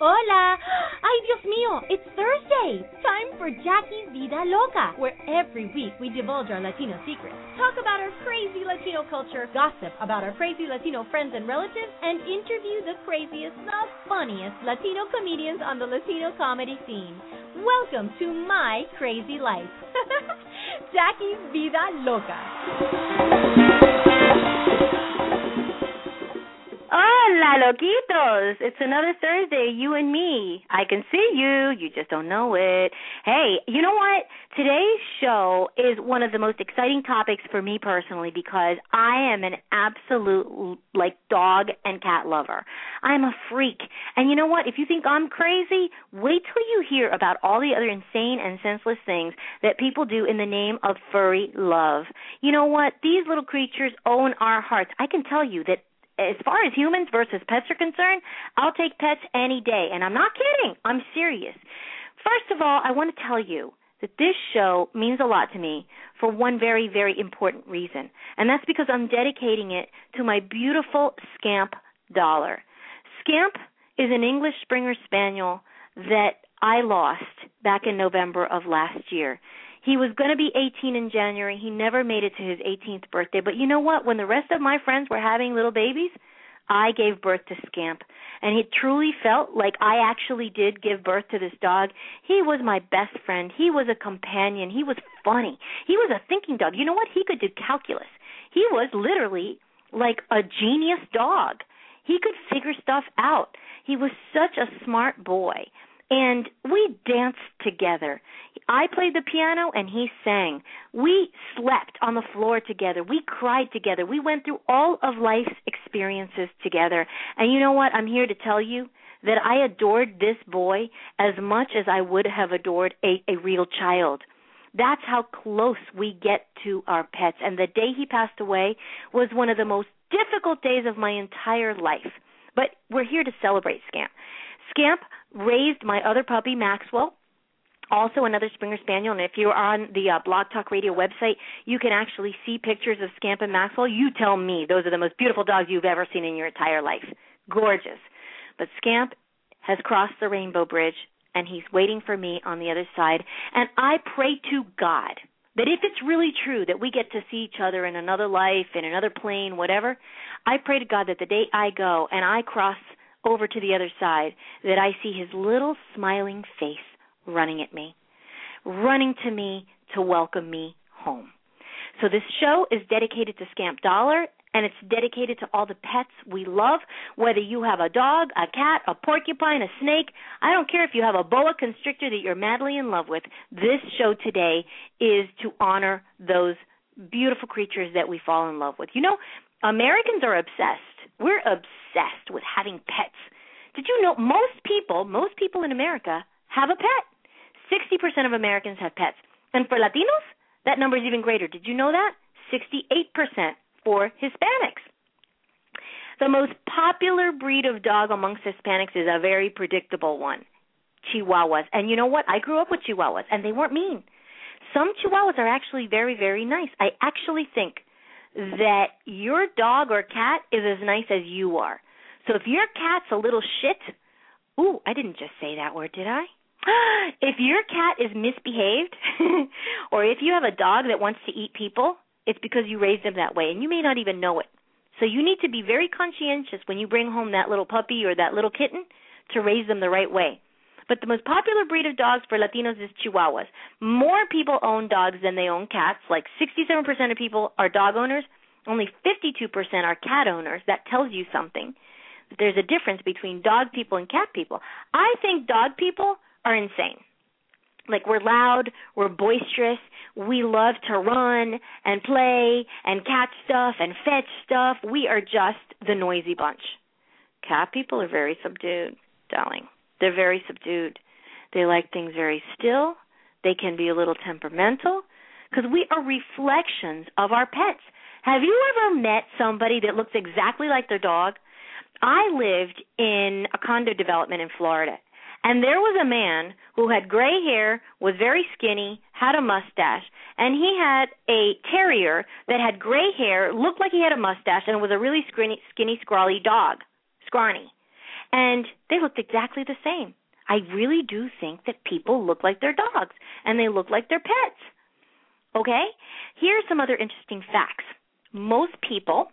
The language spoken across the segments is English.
Hola! Ay, Dios mío, it's Thursday! Time for Jackie's Vida Loca, where every week we divulge our Latino secrets, talk about our crazy Latino culture, gossip about our crazy Latino friends and relatives, and interview the craziest, the funniest Latino comedians on the Latino comedy scene. Welcome to my crazy life. Jackie's Vida Loca. Hola, loquitos. It's another Thursday, you and me. I can see you. You just don't know it. Hey, you know what? Today's show is one of the most exciting topics for me personally because I am an absolute, dog and cat lover. I'm a freak. And you know what? If you think I'm crazy, wait till you hear about all the other insane and senseless things that people do in the name of furry love. You know what? These little creatures own our hearts. I can tell you that as far as humans versus pets are concerned, I'll take pets any day. And I'm not kidding. I'm serious. First of all, I want to tell you that this show means a lot to me for one very, very important reason. And that's because I'm dedicating it to my beautiful Scamp Dollar. Scamp is an English Springer Spaniel that I lost back in November of last year. He was going to be 18 in January. He never made it to his 18th birthday. But you know what? When the rest of my friends were having little babies, I gave birth to Scamp. And it truly felt like I actually did give birth to this dog. He was my best friend. He was a companion. He was funny. He was a thinking dog. You know what? He could do calculus. He was literally like a genius dog. He could figure stuff out. He was such a smart boy. And we danced together. I played the piano and he sang. We slept on the floor together. We cried together. We went through all of life's experiences together. And you know what? I'm here to tell you that I adored this boy as much as I would have adored a real child. That's how close we get to our pets. And the day he passed away was one of the most difficult days of my entire life. But we're here to celebrate Scamp. Scamp raised my other puppy, Maxwell, also another Springer Spaniel. And if you're on the Blog Talk Radio website, you can actually see pictures of Scamp and Maxwell. You tell me those are the most beautiful dogs you've ever seen in your entire life. Gorgeous. But Scamp has crossed the rainbow bridge, and he's waiting for me on the other side. And I pray to God that if it's really true that we get to see each other in another life, in another plane, whatever, I pray to God that the day I go and I cross over to the other side, that I see his little smiling face running at me, running to me to welcome me home. So this show is dedicated to Scamp Dollar, and it's dedicated to all the pets we love, whether you have a dog, a cat, a porcupine, a snake. I don't care if you have a boa constrictor that you're madly in love with. This show today is to honor those beautiful creatures that we fall in love with. You know, Americans are obsessed. We're obsessed with having pets. Did you know most people in America have a pet? 60% of Americans have pets. And for Latinos, that number is even greater. Did you know that? 68% for Hispanics. The most popular breed of dog amongst Hispanics is a very predictable one, Chihuahuas. And you know what? I grew up with Chihuahuas, and they weren't mean. Some Chihuahuas are actually very, very nice. I actually think that your dog or cat is as nice as you are. So if your cat's a little shit, ooh, I didn't just say that word, did I? If your cat is misbehaved, or if you have a dog that wants to eat people, it's because you raised them that way, and you may not even know it. So you need to be very conscientious when you bring home that little puppy or that little kitten to raise them the right way. But the most popular breed of dogs for Latinos is Chihuahuas. More people own dogs than they own cats. Like 67% of people are dog owners. Only 52% are cat owners. That tells you something. There's a difference between dog people and cat people. I think dog people are insane. Like, we're loud, we're boisterous, we love to run and play and catch stuff and fetch stuff. We are just the noisy bunch. Cat people are very subdued, darling. They're very subdued. They like things very still. They can be a little temperamental because we are reflections of our pets. Have you ever met somebody that looks exactly like their dog? I lived in a condo development in Florida, and there was a man who had gray hair, was very skinny, had a mustache, and he had a terrier that had gray hair, looked like he had a mustache, and was a really skinny, scrawny dog. Scrawny. And they looked exactly the same. I really do think that people look like their dogs, and they look like their pets. Okay? Here's some other interesting facts. Most people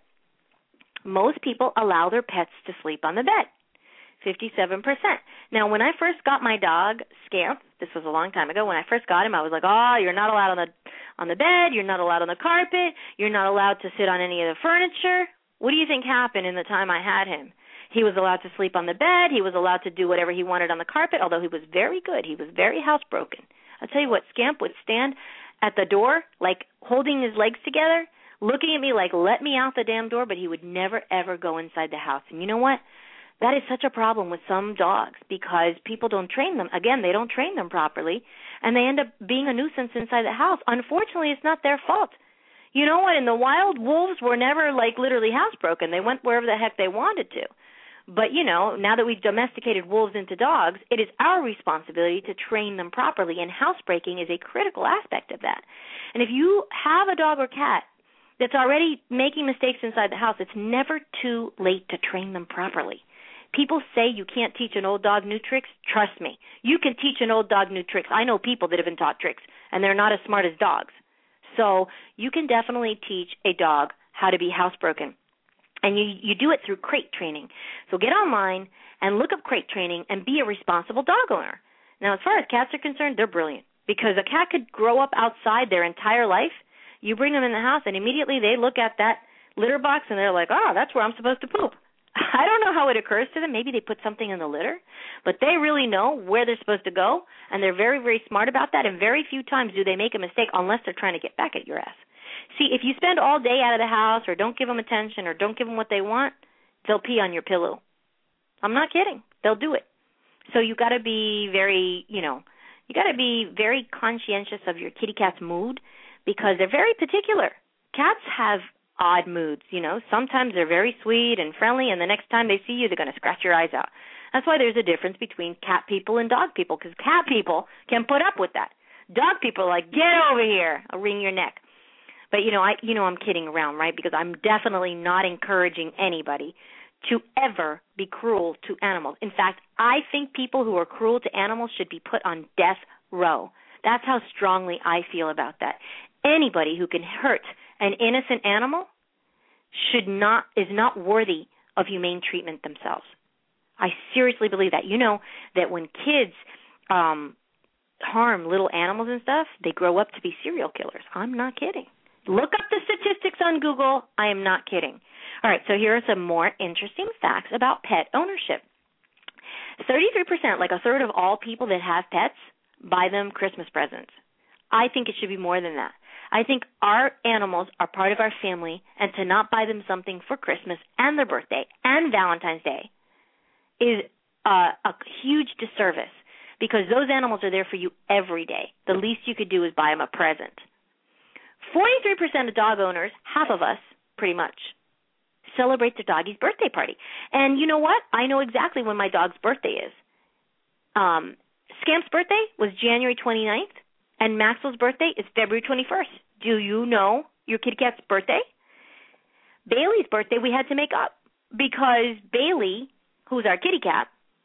allow their pets to sleep on the bed. 57%. Now, when I first got my dog, Scamp, this was a long time ago, when I first got him, I was like, you're not allowed on the bed, you're not allowed on the carpet, you're not allowed to sit on any of the furniture. What do you think happened in the time I had him? He was allowed to sleep on the bed, he was allowed to do whatever he wanted on the carpet, although he was very good. He was very housebroken. I'll tell you what, Scamp would stand at the door, like holding his legs together, looking at me like, let me out the damn door, but he would never, ever go inside the house. And you know what? That is such a problem with some dogs because people don't train them. Again, they don't train them properly, and they end up being a nuisance inside the house. Unfortunately, it's not their fault. You know what? In the wild, wolves were never, literally housebroken. They went wherever the heck they wanted to. But, now that we've domesticated wolves into dogs, it is our responsibility to train them properly, and housebreaking is a critical aspect of that. And if you have a dog or cat that's already making mistakes inside the house, it's never too late to train them properly. People say you can't teach an old dog new tricks. Trust me, you can teach an old dog new tricks. I know people that have been taught tricks, and they're not as smart as dogs. So you can definitely teach a dog how to be housebroken. And you do it through crate training. So get online and look up crate training and be a responsible dog owner. Now, as far as cats are concerned, they're brilliant because a cat could grow up outside their entire life. You bring them in the house, and immediately they look at that litter box, and they're like, that's where I'm supposed to poop. I don't know how it occurs to them. Maybe they put something in the litter, but they really know where they're supposed to go, and they're very, very smart about that, and very few times do they make a mistake unless they're trying to get back at your ass. See, if you spend all day out of the house or don't give them attention or don't give them what they want, they'll pee on your pillow. I'm not kidding. They'll do it. So you got to be very, very conscientious of your kitty cat's mood because they're very particular. Cats have odd moods, Sometimes they're very sweet and friendly, and the next time they see you, they're going to scratch your eyes out. That's why there's a difference between cat people and dog people, because cat people can put up with that. Dog people are like, get over here, I'll wring your neck. But, I'm kidding around, right, because I'm definitely not encouraging anybody to ever be cruel to animals. In fact, I think people who are cruel to animals should be put on death row. That's how strongly I feel about that. Anybody who can hurt an innocent animal is not worthy of humane treatment themselves. I seriously believe that. You know that when kids harm little animals and stuff, they grow up to be serial killers. I'm not kidding. Look up the statistics on Google. I am not kidding. All right, so here are some more interesting facts about pet ownership. 33%, like a third of all people that have pets, buy them Christmas presents. I think it should be more than that. I think our animals are part of our family, and to not buy them something for Christmas and their birthday and Valentine's Day is a huge disservice because those animals are there for you every day. The least you could do is buy them a present. 43% of dog owners, half of us pretty much, celebrate their doggy's birthday party. And you know what? I know exactly when my dog's birthday is. Scamp's birthday was January 29th. And Maxwell's birthday is February 21st. Do you know your kitty cat's birthday? Bailey's birthday we had to make up because Bailey, who's our kitty cat,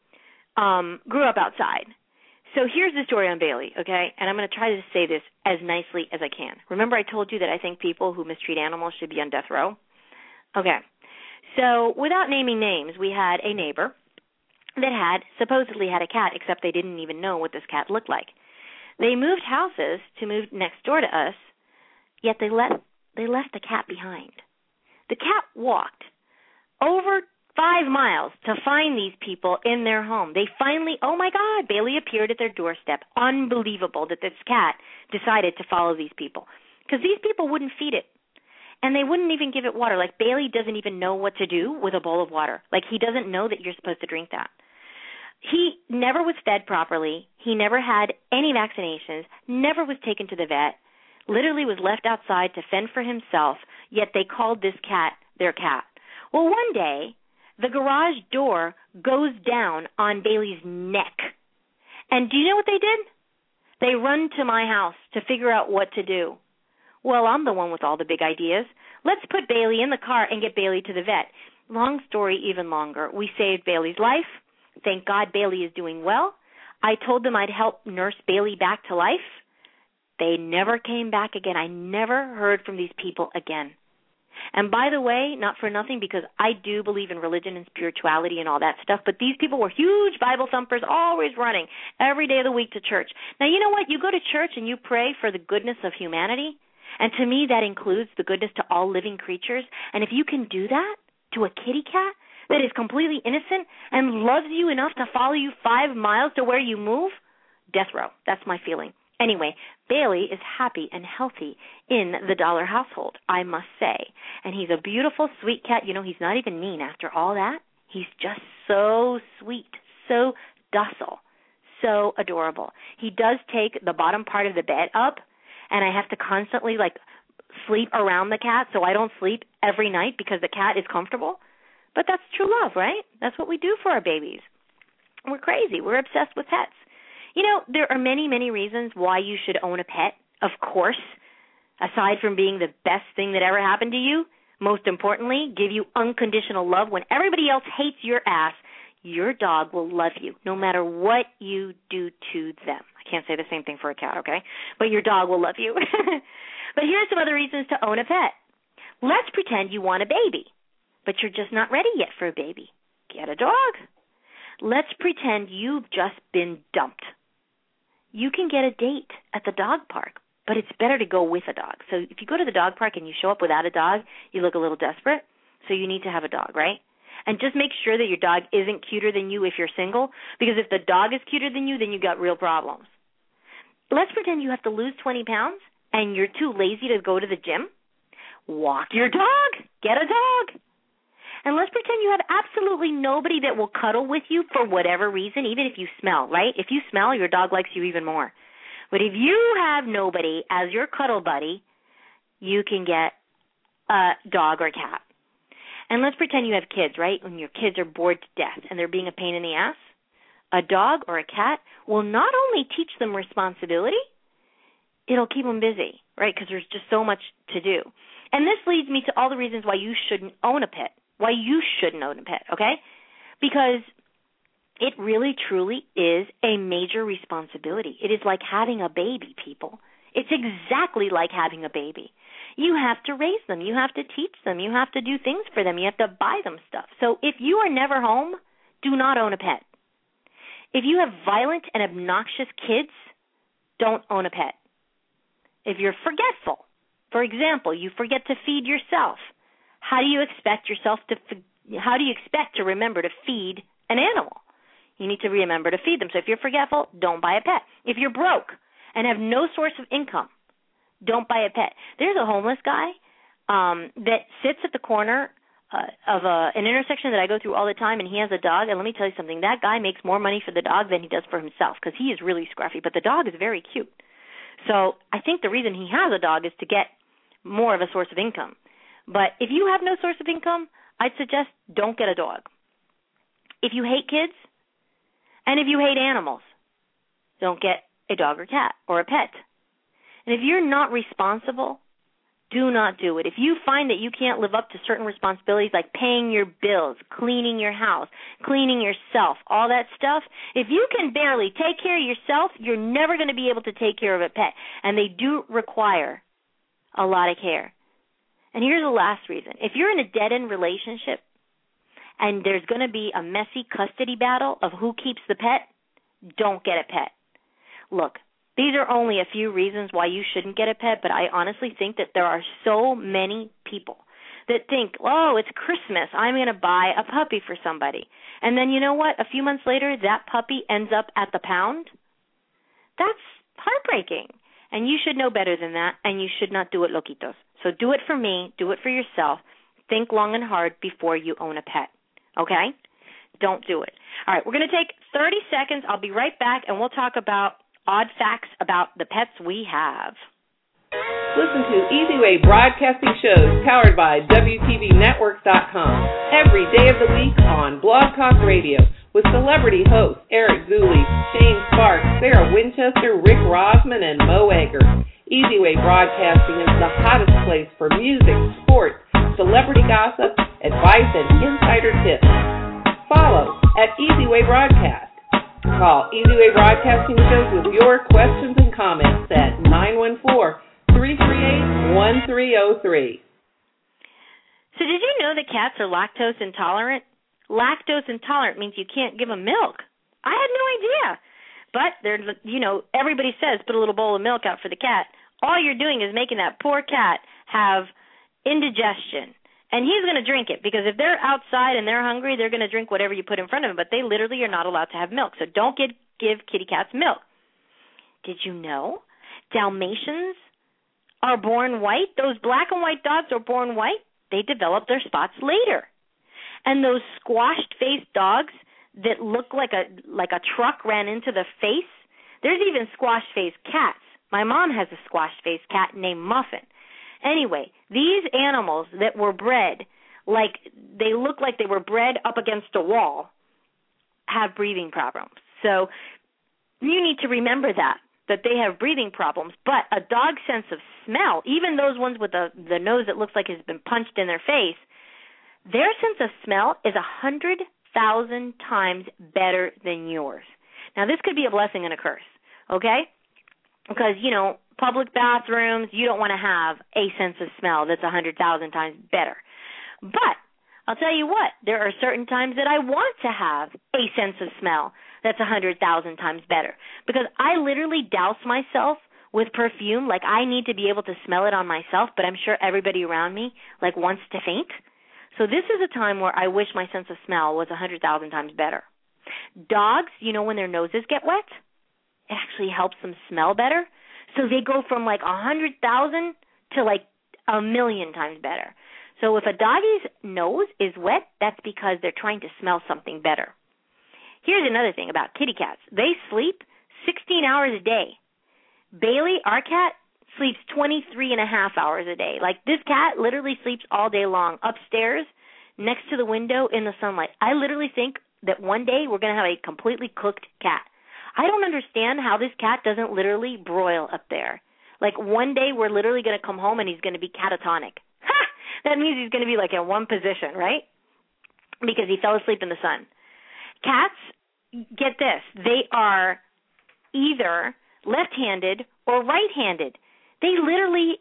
grew up outside. So here's the story on Bailey, okay? And I'm going to try to say this as nicely as I can. Remember I told you that I think people who mistreat animals should be on death row? Okay. So without naming names, we had a neighbor that supposedly had a cat, except they didn't even know what this cat looked like. They moved houses to move next door to us, yet they left the cat behind. The cat walked over 5 miles to find these people in their home. They finally, oh my God, Bailey appeared at their doorstep. Unbelievable that this cat decided to follow these people because these people wouldn't feed it. And they wouldn't even give it water. Like Bailey doesn't even know what to do with a bowl of water. Like he doesn't know that you're supposed to drink that. He never was fed properly. He never had any vaccinations, never was taken to the vet, literally was left outside to fend for himself, yet they called this cat their cat. Well, one day, the garage door goes down on Bailey's neck. And do you know what they did? They run to my house to figure out what to do. Well, I'm the one with all the big ideas. Let's put Bailey in the car and get Bailey to the vet. Long story, even longer. We saved Bailey's life. Thank God Bailey is doing well. I told them I'd help nurse Bailey back to life. They never came back again. I never heard from these people again. And by the way, not for nothing, because I do believe in religion and spirituality and all that stuff, but these people were huge Bible thumpers, always running every day of the week to church. Now, you know what? You go to church and you pray for the goodness of humanity, and to me that includes the goodness to all living creatures. And if you can do that to a kitty cat that is completely innocent and loves you enough to follow you 5 miles to where you move, death row. That's my feeling. Anyway, Bailey is happy and healthy in the Dollar household, I must say. And he's a beautiful, sweet cat. You know, he's not even mean after all that. He's just so sweet, so docile, so adorable. He does take the bottom part of the bed up, and I have to constantly, sleep around the cat so I don't sleep every night because the cat is comfortable. But that's true love, right? That's what we do for our babies. We're crazy. We're obsessed with pets. You know, there are many, many reasons why you should own a pet, of course, aside from being the best thing that ever happened to you. Most importantly, give you unconditional love when everybody else hates your ass. Your dog will love you no matter what you do to them. I can't say the same thing for a cat, okay? But your dog will love you. But here's some other reasons to own a pet. Let's pretend you want a baby, but you're just not ready yet for a baby. Get a dog. Let's pretend you've just been dumped. You can get a date at the dog park, but it's better to go with a dog. So if you go to the dog park and you show up without a dog, you look a little desperate, so you need to have a dog, right? And just make sure that your dog isn't cuter than you if you're single, because if the dog is cuter than you, then you got real problems. Let's pretend you have to lose 20 pounds and you're too lazy to go to the gym. Walk your dog. Get a dog. And let's pretend you have absolutely nobody that will cuddle with you for whatever reason, even if you smell, right? If you smell, your dog likes you even more. But if you have nobody as your cuddle buddy, you can get a dog or cat. And let's pretend you have kids, right? When your kids are bored to death and they're being a pain in the ass, a dog or a cat will not only teach them responsibility, it'll keep them busy, right? Because there's just so much to do. And this leads me to all the reasons why you shouldn't own a pet. Why you shouldn't own a pet, okay? Because it really, truly is a major responsibility. It is like having a baby, people. It's exactly like having a baby. You have to raise them. You have to teach them. You have to do things for them. You have to buy them stuff. So if you are never home, do not own a pet. If you have violent and obnoxious kids, don't own a pet. If you're forgetful, for example, you forget to feed yourself, how do you expect to remember to feed an animal? You need to remember to feed them. So if you're forgetful, don't buy a pet. If you're broke and have no source of income, don't buy a pet. There's a homeless guy that sits at the corner of an intersection that I go through all the time, and he has a dog. And let me tell you something, that guy makes more money for the dog than he does for himself because he is really scruffy, but the dog is very cute. So I think the reason he has a dog is to get more of a source of income. But if you have no source of income, I'd suggest don't get a dog. If you hate kids and if you hate animals, don't get a dog or cat or a pet. And if you're not responsible, do not do it. If you find that you can't live up to certain responsibilities like paying your bills, cleaning your house, cleaning yourself, all that stuff, if you can barely take care of yourself, you're never going to be able to take care of a pet. And they do require a lot of care. And here's the last reason. If you're in a dead-end relationship and there's going to be a messy custody battle of who keeps the pet, don't get a pet. Look, these are only a few reasons why you shouldn't get a pet, but I honestly think that there are so many people that think, oh, it's Christmas, I'm going to buy a puppy for somebody. And then you know what? A few months later, that puppy ends up at the pound. That's heartbreaking. And you should know better than that, and you should not do it, loquitos. So do it for me. Do it for yourself. Think long and hard before you own a pet, okay? Don't do it. All right, we're going to take 30 seconds. I'll be right back, and we'll talk about odd facts about the pets we have. Listen to Easy Way broadcasting shows powered by WTVNetworks.com every day of the week on Blog Talk Radio with celebrity hosts Eric Zuley, Shane Sparks, Sarah Winchester, Rick Rosman, and Mo Egger. Easy Way Broadcasting is the hottest place for music, sports, celebrity gossip, advice, and insider tips. Follow at Easy Way Broadcast. Call Easy Way Broadcasting Shows with your questions and comments at 914-338-1303. So did you know that cats are lactose intolerant? Lactose intolerant means you can't give them milk. I had no idea. But, everybody says put a little bowl of milk out for the cat. All you're doing is making that poor cat have indigestion. And he's going to drink it, because if they're outside and they're hungry, they're going to drink whatever you put in front of them. But they literally are not allowed to have milk. So don't give kitty cats milk. Did you know Dalmatians are born white? Those black and white dogs are born white. They develop their spots later. And those squashed-faced dogs that look like a truck ran into the face, there's even squashed-faced cats. My mom has a squashed-faced cat named Muffin. Anyway, these animals that were bred, they look like they were bred up against a wall, have breathing problems. So you need to remember that they have breathing problems. But a dog's sense of smell, even those ones with the nose that looks like it's been punched in their face, their sense of smell is 100,000 times better than yours. Now, this could be a blessing and a curse, okay? Because, public bathrooms, you don't want to have a sense of smell that's 100,000 times better. But I'll tell you what, there are certain times that I want to have a sense of smell that's 100,000 times better, because I literally douse myself with perfume. I need to be able to smell it on myself, but I'm sure everybody around me wants to faint. So this is a time where I wish my sense of smell was 100,000 times better. Dogs, when their noses get wet, it actually helps them smell better. So they go from 100,000 to 1,000,000 times better. So if a doggy's nose is wet, that's because they're trying to smell something better. Here's another thing about kitty cats. They sleep 16 hours a day. Bailey, our cat, sleeps 23 and a half hours a day. This cat literally sleeps all day long upstairs next to the window in the sunlight. I literally think that one day we're going to have a completely cooked cat. I don't understand how this cat doesn't literally broil up there. One day we're literally going to come home and he's going to be catatonic. Ha! That means he's going to be in one position, right? Because he fell asleep in the sun. Cats, get this, they are either left-handed or right-handed. They literally,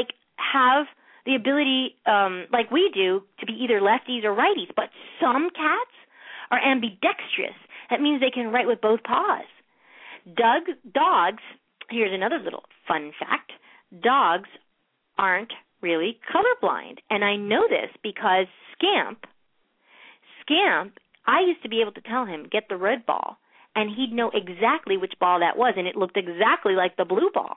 have the ability, like we do, to be either lefties or righties. But some cats are ambidextrous. That means they can write with both paws. Dogs, here's another little fun fact, dogs aren't really colorblind. And I know this because Scamp, I used to be able to tell him, get the red ball, and he'd know exactly which ball that was, and it looked exactly like the blue ball.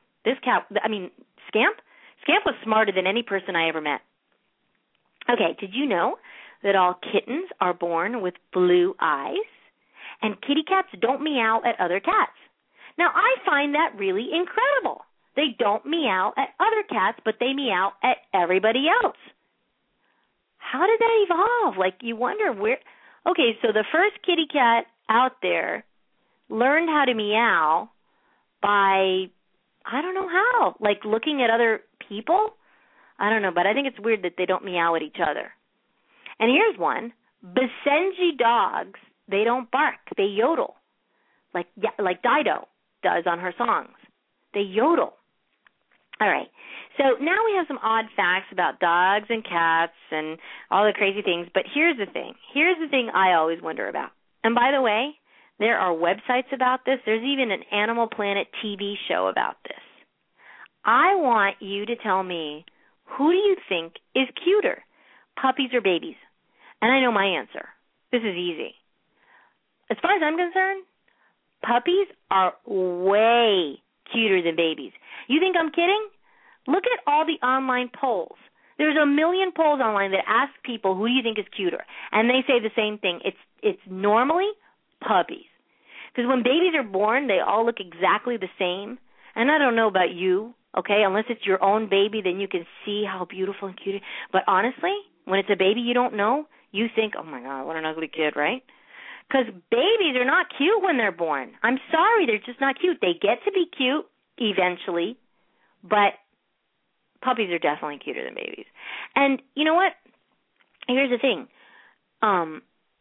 Scamp was smarter than any person I ever met. Okay, did you know that all kittens are born with blue eyes? And kitty cats don't meow at other cats. Now, I find that really incredible. They don't meow at other cats, but they meow at everybody else. How did that evolve? You wonder where. Okay, so the first kitty cat out there learned how to meow by, I don't know how, looking at other people? I don't know, but I think it's weird that they don't meow at each other. And here's one. Basenji dogs, they don't bark. They yodel, like Dido does on her songs. They yodel. All right. So now we have some odd facts about dogs and cats and all the crazy things. But here's the thing. Here's the thing I always wonder about. And by the way, there are websites about this. There's even an Animal Planet TV show about this. I want you to tell me, who do you think is cuter, puppies or babies? And I know my answer. This is easy. As far as I'm concerned, puppies are way cuter than babies. You think I'm kidding? Look at all the online polls. There's 1 million polls online that ask people, who do you think is cuter? And they say the same thing. It's normally puppies. Because when babies are born, they all look exactly the same. And I don't know about you, okay? Unless it's your own baby, then you can see how beautiful and cute it is. But honestly, when it's a baby you don't know, you think, oh, my God, what an ugly kid, right? Because babies are not cute when they're born. I'm sorry, they're just not cute. They get to be cute eventually, but puppies are definitely cuter than babies. And you know what? Here's the thing.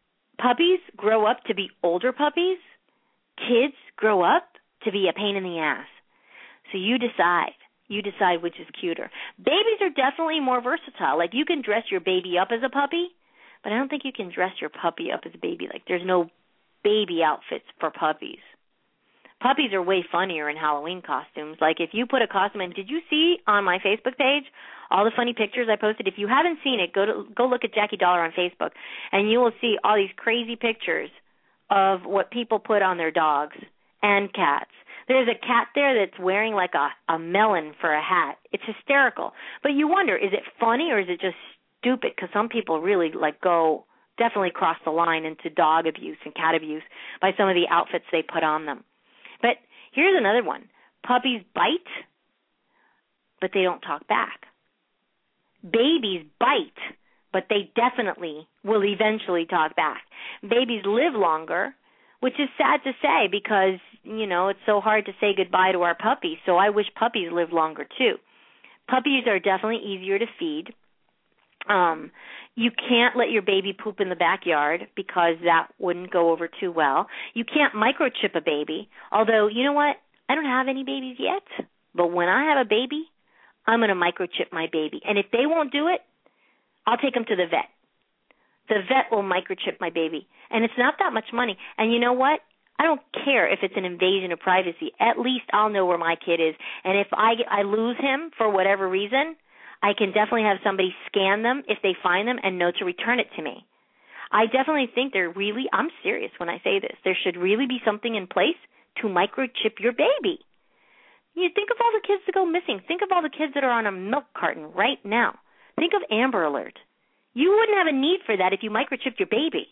Puppies grow up to be older puppies. Kids grow up to be a pain in the ass. So you decide. You decide which is cuter. Babies are definitely more versatile. Like, you can dress your baby up as a puppy, but I don't think you can dress your puppy up as a baby. Like, there's no baby outfits for puppies. Puppies are way funnier in Halloween costumes. Like, if you put a costume in, did you see on my Facebook page all the funny pictures I posted? If you haven't seen it, go look at Jackie Dollar on Facebook, and you will see all these crazy pictures of what people put on their dogs and cats. There's a cat there that's wearing like a melon for a hat. It's hysterical. But you wonder, is it funny or is it just stupid? Because some people really definitely cross the line into dog abuse and cat abuse by some of the outfits they put on them. But here's another one. Puppies bite, but they don't talk back. Babies bite, but they definitely will eventually talk back. Babies live longer, which is sad to say because, it's so hard to say goodbye to our puppies. So I wish puppies lived longer too. Puppies are definitely easier to feed. You can't let your baby poop in the backyard because that wouldn't go over too well. You can't microchip a baby, although, you know what? I don't have any babies yet, but when I have a baby, I'm going to microchip my baby. And if they won't do it, I'll take them to the vet. The vet will microchip my baby, and it's not that much money. And you know what? I don't care if it's an invasion of privacy. At least I'll know where my kid is. And if I lose him for whatever reason, I can definitely have somebody scan them if they find them and know to return it to me. I definitely think I'm serious when I say this, there should really be something in place to microchip your baby. You think of all the kids that go missing. Think of all the kids that are on a milk carton right now. Think of Amber Alert. You wouldn't have a need for that if you microchipped your baby.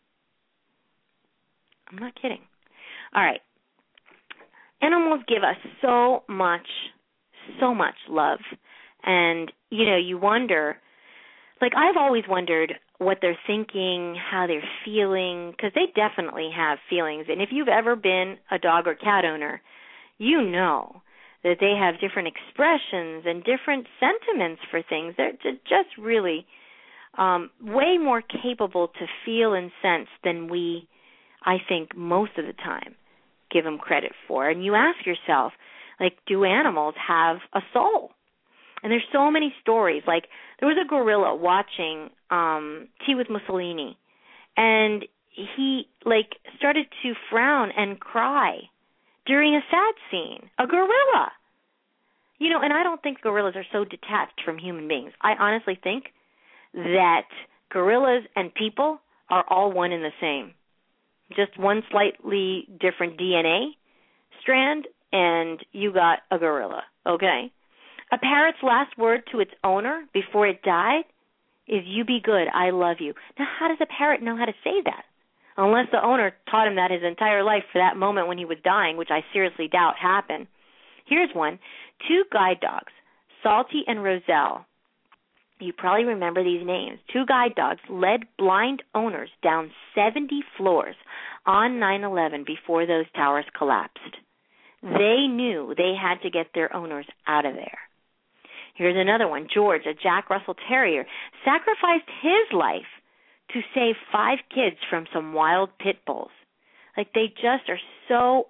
I'm not kidding. All right. Animals give us so much love. And, you wonder, like, I've always wondered what they're thinking, how they're feeling, because they definitely have feelings. And if you've ever been a dog or cat owner, you know that they have different expressions and different sentiments for things. They're just really way more capable to feel and sense than we, I think, most of the time give them credit for. And you ask yourself, like, do animals have a soul? And there's so many stories. Like, there was a gorilla watching Tea with Mussolini, and he, started to frown and cry during a sad scene. A gorilla. And I don't think gorillas are so detached from human beings. I honestly think that gorillas and people are all one and the same. Just one slightly different DNA strand, and you got a gorilla, okay? A parrot's last word to its owner before it died is, "You be good, I love you." Now, how does a parrot know how to say that? Unless the owner taught him that his entire life for that moment when he was dying, which I seriously doubt happened. Here's one. 2 guide dogs, Salty and Roselle. You probably remember these names. 2 guide dogs led blind owners down 70 floors on 9/11 before those towers collapsed. They knew they had to get their owners out of there. Here's another one. George, a Jack Russell Terrier, sacrificed his life to save 5 kids from some wild pit bulls. Like, they just are so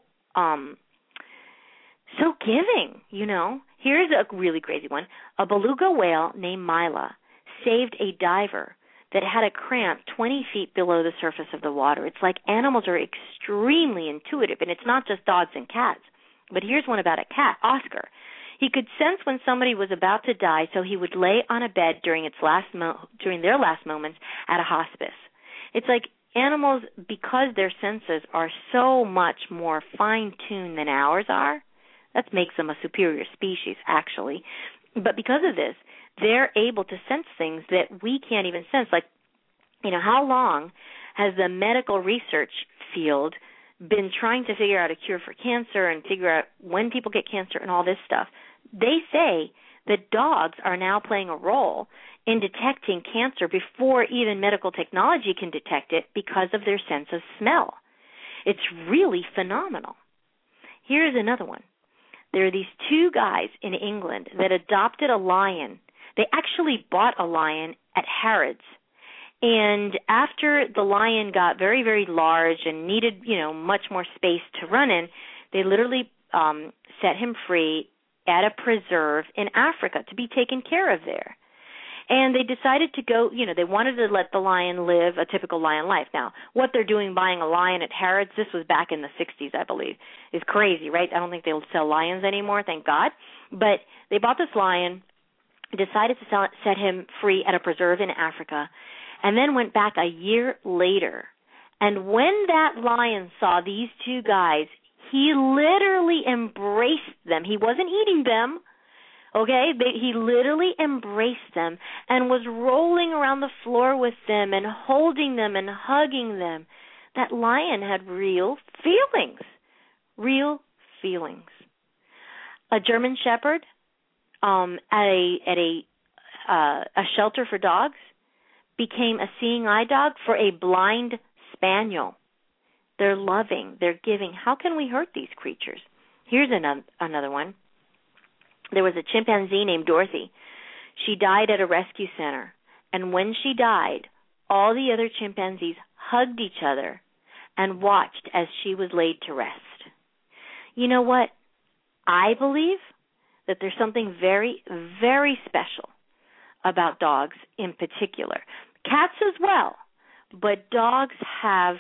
giving, Here's a really crazy one. A beluga whale named Mila saved a diver that had a cramp 20 feet below the surface of the water. It's like animals are extremely intuitive, and it's not just dogs and cats. But here's one about a cat, Oscar. He could sense when somebody was about to die, so he would lay on a bed during their last moments at a hospice. It's like animals, because their senses are so much more fine-tuned than ours are, that makes them a superior species, actually. But because of this, they're able to sense things that we can't even sense. Like, how long has the medical research field been trying to figure out a cure for cancer and figure out when people get cancer and all this stuff? They say that dogs are now playing a role in detecting cancer before even medical technology can detect it because of their sense of smell. It's really phenomenal. Here's another one. There are these 2 guys in England that adopted a lion. They actually bought a lion at Harrods, And after the lion got very, very large and needed, much more space to run in, they literally set him free at a preserve in Africa to be taken care of there. And they decided to go, they wanted to let the lion live a typical lion life. Now, what they're doing buying a lion at Harrods, this was back in the 60s, I believe, is crazy, right? I don't think they'll sell lions anymore, thank God. But they bought this lion, decided to set him free at a preserve in Africa, and then went back a year later. And when that lion saw these two guys, he literally embraced them. He wasn't eating them, okay? He literally embraced them and was rolling around the floor with them and holding them and hugging them. That lion had real feelings, real feelings. A German Shepherd at a shelter for dogs became a seeing eye dog for a blind spaniel. They're loving. They're giving. How can we hurt these creatures? Here's another one. There was a chimpanzee named Dorothy. She died at a rescue center. And when she died, all the other chimpanzees hugged each other and watched as she was laid to rest. You know what? I believe that there's something very, very special about dogs in particular. Cats as well, but dogs have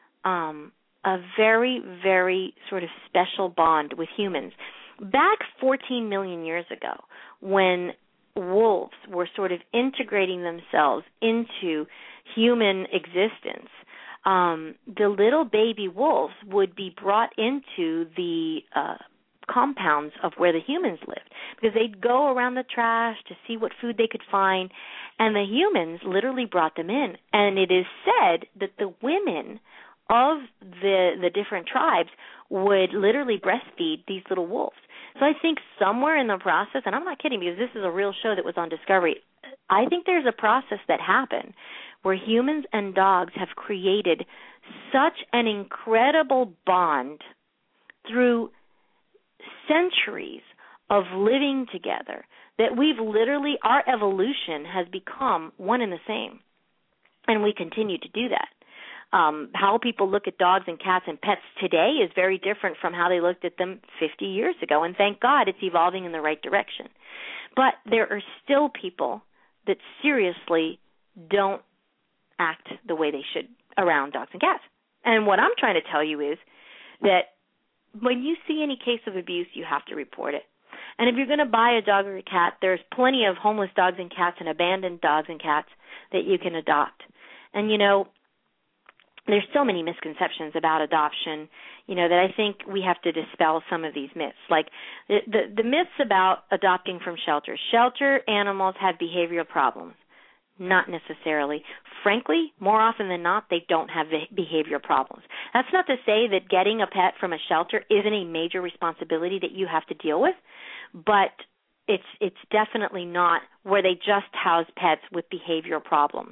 a very, very sort of special bond with humans. Back 14 million years ago, when wolves were sort of integrating themselves into human existence, the little baby wolves would be brought into the compounds of where the humans lived, because they'd go around the trash to see what food they could find, and the humans literally brought them in. And it is said that the women of the different tribes would literally breastfeed these little wolves. So I think somewhere in the process, and I'm not kidding because this is a real show that was on Discovery, I think there's a process that happened where humans and dogs have created such an incredible bond through centuries of living together that we've literally, our evolution has become one and the same, and we continue to do that. How people look at dogs and cats and pets today is very different from how they looked at them 50 years ago, and thank God it's evolving in the right direction. But there are still people that seriously don't act the way they should around dogs and cats. And what I'm trying to tell you is that when you see any case of abuse, you have to report it. And if you're going to buy a dog or a cat, there's plenty of homeless dogs and cats and abandoned dogs and cats that you can adopt. And, there's so many misconceptions about adoption, that I think we have to dispel some of these myths. Like the myths about adopting from shelters. Shelter animals have behavioral problems. Not necessarily. Frankly, more often than not, they don't have behavioral problems. That's not to say that getting a pet from a shelter isn't a major responsibility that you have to deal with, but it's definitely not where they just house pets with behavioral problems.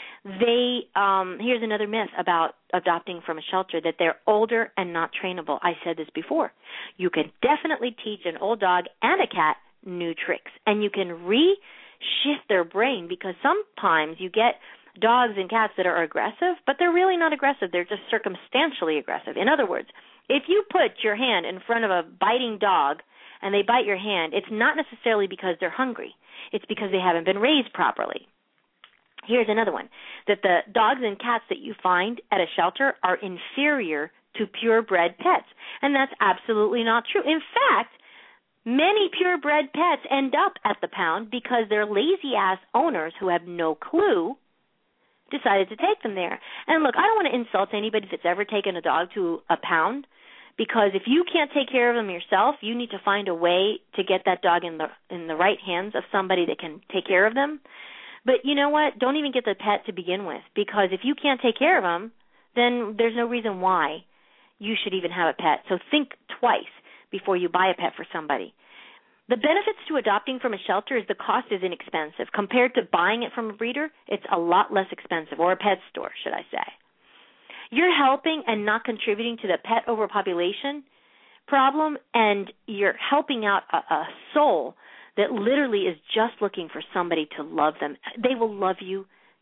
Here's another myth about adopting from a shelter, that they're older and not trainable. I said this before. You can definitely teach an old dog and a cat new tricks, and you can shift their brain, because sometimes you get dogs and cats that are aggressive, but they're really not aggressive. They're just circumstantially aggressive. In other words, if you put your hand in front of a biting dog and they bite your hand, it's not necessarily because they're hungry. It's because they haven't been raised properly. Here's another one, that the dogs and cats that you find at a shelter are inferior to purebred pets, and that's absolutely not true. In fact, many purebred pets end up at the pound because their lazy-ass owners who have no clue decided to take them there. And look, I don't want to insult anybody that's ever taken a dog to a pound, because if you can't take care of them yourself, you need to find a way to get that dog in the right hands of somebody that can take care of them. But you know what? Don't even get the pet to begin with, because if you can't take care of them, then there's no reason why you should even have a pet. So think twice before you buy a pet for somebody. The benefits to adopting from a shelter is the cost is inexpensive. Compared to buying it from a breeder, it's a lot less expensive, or a pet store, should I say. You're helping and not contributing to the pet overpopulation problem, and you're helping out a soul that literally is just looking for somebody to love them. They will love you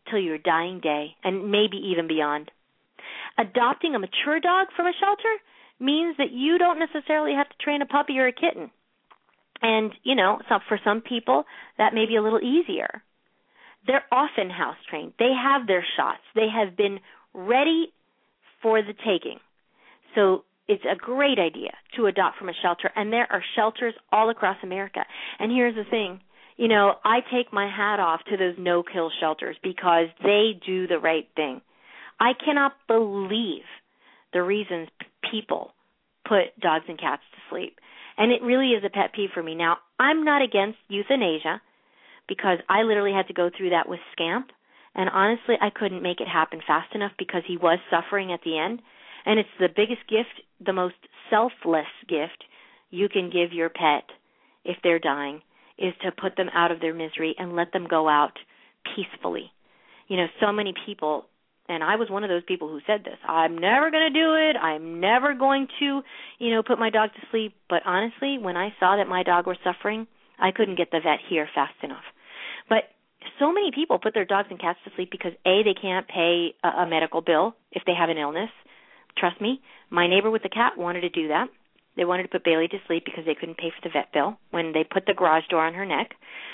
till your dying day, and maybe even beyond. Adopting a mature dog from a shelter means that you don't necessarily have to train a puppy or a kitten. And, so for some people, that may be a little easier. They're often house trained. They have their shots. They have been ready for the taking. So it's a great idea to adopt from a shelter, and there are shelters all across America. And here's the thing, I take my hat off to those no-kill shelters because they do the right thing. I cannot believe the reasons people put dogs and cats to sleep. And it really is a pet peeve for me. Now, I'm not against euthanasia because I literally had to go through that with Scamp. And honestly, I couldn't make it happen fast enough because he was suffering at the end. And it's the biggest gift, the most selfless gift you can give your pet if they're dying, is to put them out of their misery and let them go out peacefully. So many people, and I was one of those people who said this, I'm never going to do it. I'm never going to, put my dog to sleep. But honestly, when I saw that my dog was suffering, I couldn't get the vet here fast enough. But so many people put their dogs and cats to sleep because, A, they can't pay a medical bill if they have an illness. Trust me, my neighbor with the cat wanted to do that. They wanted to put Bailey to sleep because they couldn't pay for the vet bill when they put the garage door on her neck.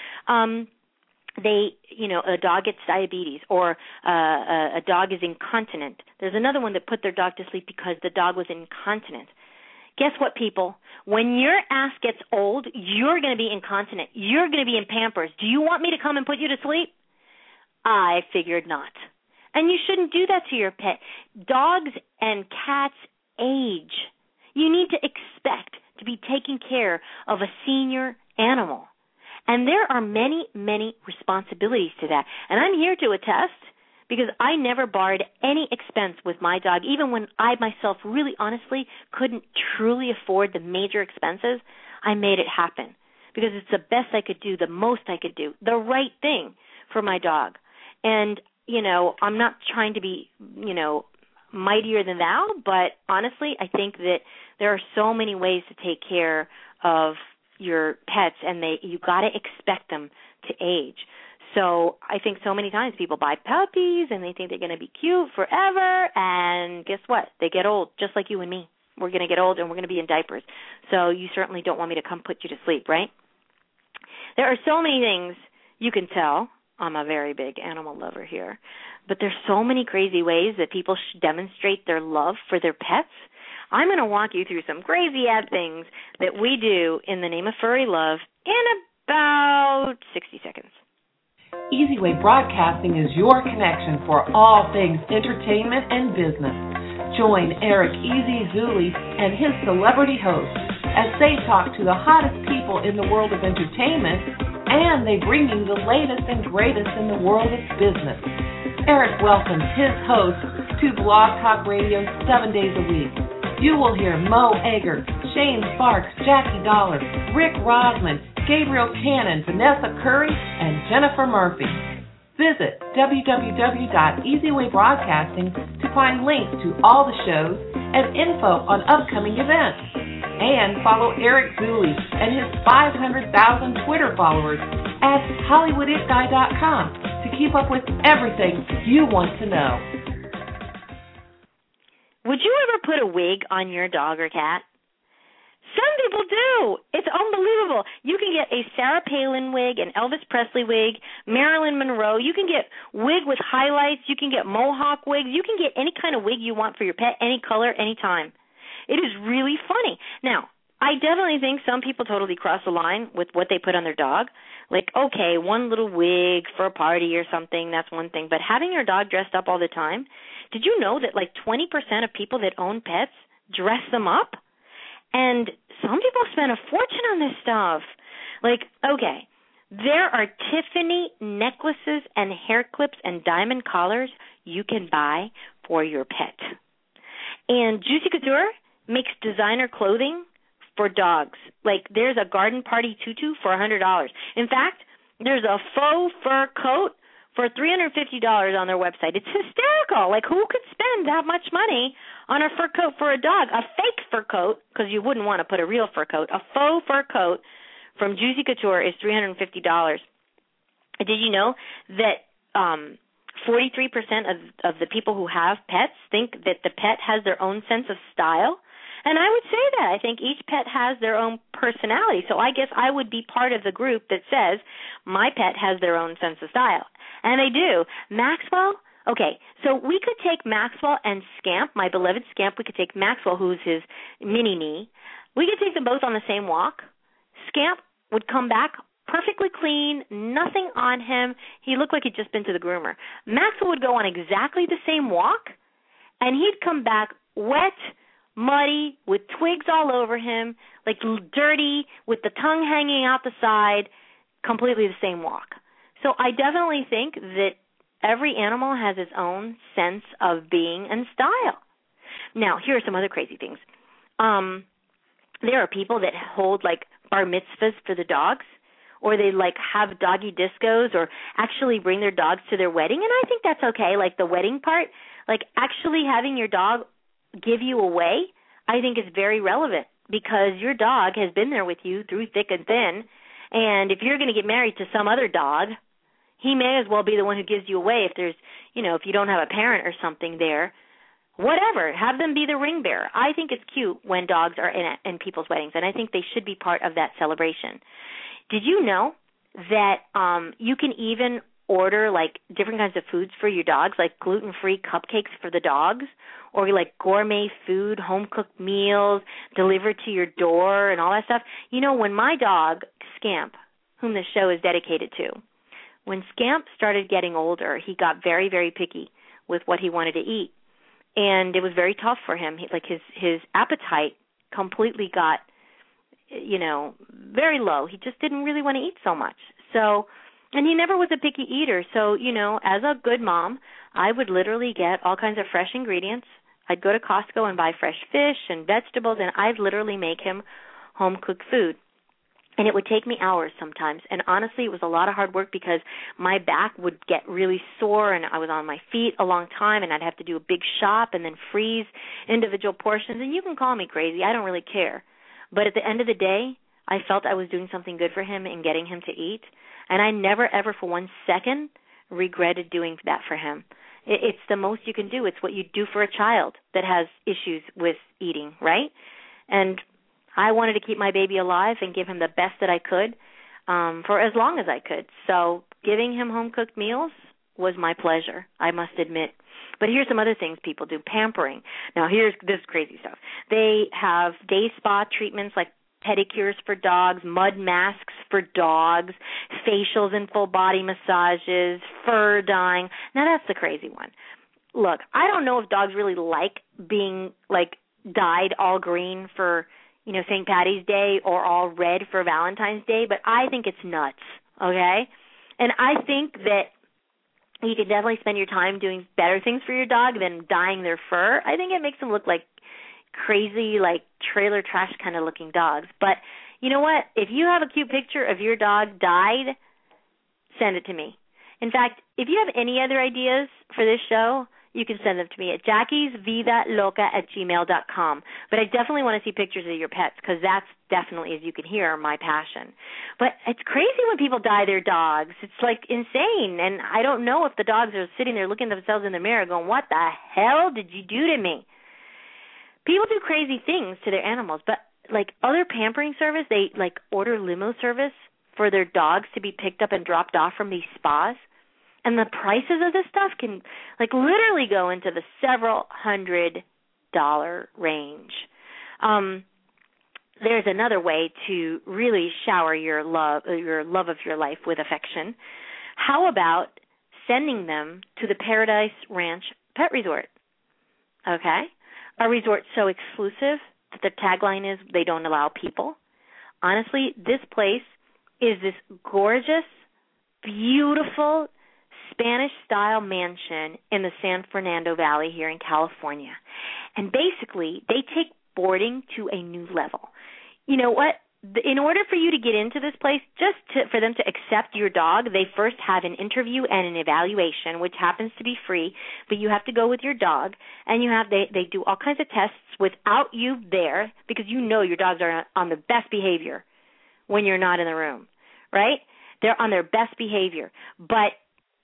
A dog gets diabetes, or a dog is incontinent. There's another one that put their dog to sleep because the dog was incontinent. Guess what, people? When your ass gets old, you're going to be incontinent. You're going to be in Pampers. Do you want me to come and put you to sleep? I figured not. And you shouldn't do that to your pet. Dogs and cats age. You need to expect to be taking care of a senior animal. And there are many, many responsibilities to that. And I'm here to attest because I never barred any expense with my dog, even when I myself really honestly couldn't truly afford the major expenses. I made it happen because it's the best I could do, the most I could do, the right thing for my dog. And I'm not trying to be, mightier than thou, but honestly, I think that there are so many ways to take care of your pets, and you got to expect them to age. So I think so many times people buy puppies, and they think they're going to be cute forever, and guess what? They get old, just like you and me. We're going to get old, and we're going to be in diapers. So you certainly don't want me to come put you to sleep, right? There are so many things you can tell. I'm a very big animal lover here. But there's so many crazy ways that people should demonstrate their love for their pets. I'm going to walk you through some crazy-ass things that we do in the name of furry love in about 60 seconds. Easy Way Broadcasting is your connection for all things entertainment and business. Join Eric Easy Zuli and his celebrity hosts as they talk to the hottest people in the world of entertainment, and they bring you the latest and greatest in the world of business. Eric welcomes his hosts to Blog Talk Radio 7 days a week. You will hear Mo Egger, Shane Sparks, Jackie Dollar, Rick Rosman, Gabriel Cannon, Vanessa Curry, and Jennifer Murphy. Visit www.easywaybroadcasting to find links to all the shows and info on upcoming events. And follow Eric Zuli and his 500,000 Twitter followers at HollywoodItGuy.com to keep up with everything you want to know. Would you ever put a wig on your dog or cat? Some people do. It's unbelievable. You can get a Sarah Palin wig, an Elvis Presley wig, Marilyn Monroe. You can get wig with highlights. You can get mohawk wigs. You can get any kind of wig you want for your pet, any color, any time. It is really funny. Now, I definitely think some people totally cross the line with what they put on their dog. Like, okay, one little wig for a party or something, that's one thing. But having your dog dressed up all the time, did you know that like 20% of people that own pets dress them up? And some people spend a fortune on this stuff. Like, okay, there are Tiffany necklaces and hair clips and diamond collars you can buy for your pet. And Juicy Couture makes designer clothing for dogs. Like, there's a garden party tutu for $100. In fact, there's a faux fur coat for $350 on their website. It's hysterical. Like, who could spend that much money on a fur coat for a dog? A fake fur coat, because you wouldn't want to put a real fur coat. A faux fur coat from Juicy Couture is $350. Did you know that 43% of the people who have pets think that the pet has their own sense of style. And I would say that. I think each pet has their own personality. So I guess I would be part of the group that says my pet has their own sense of style. And they do. Maxwell, okay, so we could take Maxwell and Scamp, my beloved Scamp. We could take Maxwell, who's his mini-me. We could take them both on the same walk. Scamp would come back perfectly clean, nothing on him. He looked like he'd just been to the groomer. Maxwell would go on exactly the same walk, and he'd come back wet, muddy, with twigs all over him, like dirty, with the tongue hanging out the side, completely the same walk. So I definitely think that every animal has its own sense of being and style. Now, here are some other crazy things. There are people that hold, like, bar mitzvahs for the dogs, or they, like, have doggy discos or actually bring their dogs to their wedding, and I think that's okay, like the wedding part. Like, actually having your dog give you away, I think is very relevant because your dog has been there with you through thick and thin, and if you're going to get married to some other dog, he may as well be the one who gives you away if there's, you know, if you don't have a parent or something there. Whatever, have them be the ring bearer. I think it's cute when dogs are in people's weddings, and I think they should be part of that celebration. Did you know that you can even order, like, different kinds of foods for your dogs, like gluten-free cupcakes for the dogs, or, like, gourmet food, home-cooked meals delivered to your door and all that stuff? You know, when my dog, Scamp, whom this show is dedicated to, when Scamp started getting older, he got very, very picky with what he wanted to eat. And it was very tough for him. His appetite completely got, you know, very low. He just didn't really want to eat so much. So, and he never was a picky eater. So, you know, as a good mom, I would literally get all kinds of fresh ingredients. I'd go to Costco and buy fresh fish and vegetables, and I'd literally make him home-cooked food. And it would take me hours sometimes. And honestly, it was a lot of hard work because my back would get really sore and I was on my feet a long time and I'd have to do a big shop and then freeze individual portions. And you can call me crazy. I don't really care. But at the end of the day, I felt I was doing something good for him and getting him to eat. And I never, ever for 1 second regretted doing that for him. It's the most you can do. It's what you do for a child that has issues with eating, right? And I wanted to keep my baby alive and give him the best that I could for as long as I could. So giving him home-cooked meals was my pleasure, I must admit. But here's some other things people do. Pampering. Now, here's this crazy stuff. They have day spa treatments like pedicures for dogs, mud masks for dogs, facials and full-body massages, fur dyeing. Now, that's the crazy one. Look, I don't know if dogs really like being, like, dyed all green for, you know, St. Patty's Day or all red for Valentine's Day, but I think it's nuts, okay? And I think that you can definitely spend your time doing better things for your dog than dyeing their fur. I think it makes them look like crazy, like trailer trash kind of looking dogs. But you know what? If you have a cute picture of your dog dyed, send it to me. In fact, if you have any other ideas for this show, you can send them to me at jackiesvidaloca@gmail.com. But I definitely want to see pictures of your pets because that's definitely, as you can hear, my passion. But it's crazy when people dye their dogs. It's like insane. And I don't know if the dogs are sitting there looking at themselves in the mirror going, what the hell did you do to me? People do crazy things to their animals. But like other pampering service, they like order limo service for their dogs to be picked up and dropped off from these spas. And the prices of this stuff can, like, literally go into the several $100 range. There's another way to really shower your love of your life with affection. How about sending them to the Paradise Ranch Pet Resort? Okay? A resort so exclusive that the tagline is, they don't allow people. Honestly, this place is this gorgeous, beautiful, Spanish-style mansion in the San Fernando Valley here in California. And basically, they take boarding to a new level. You know what? In order for you to get into this place, for them to accept your dog, they first have an interview and an evaluation, which happens to be free, but you have to go with your dog, and they do all kinds of tests without you there because you know your dogs are on the best behavior when you're not in the room, right? They're on their best behavior. But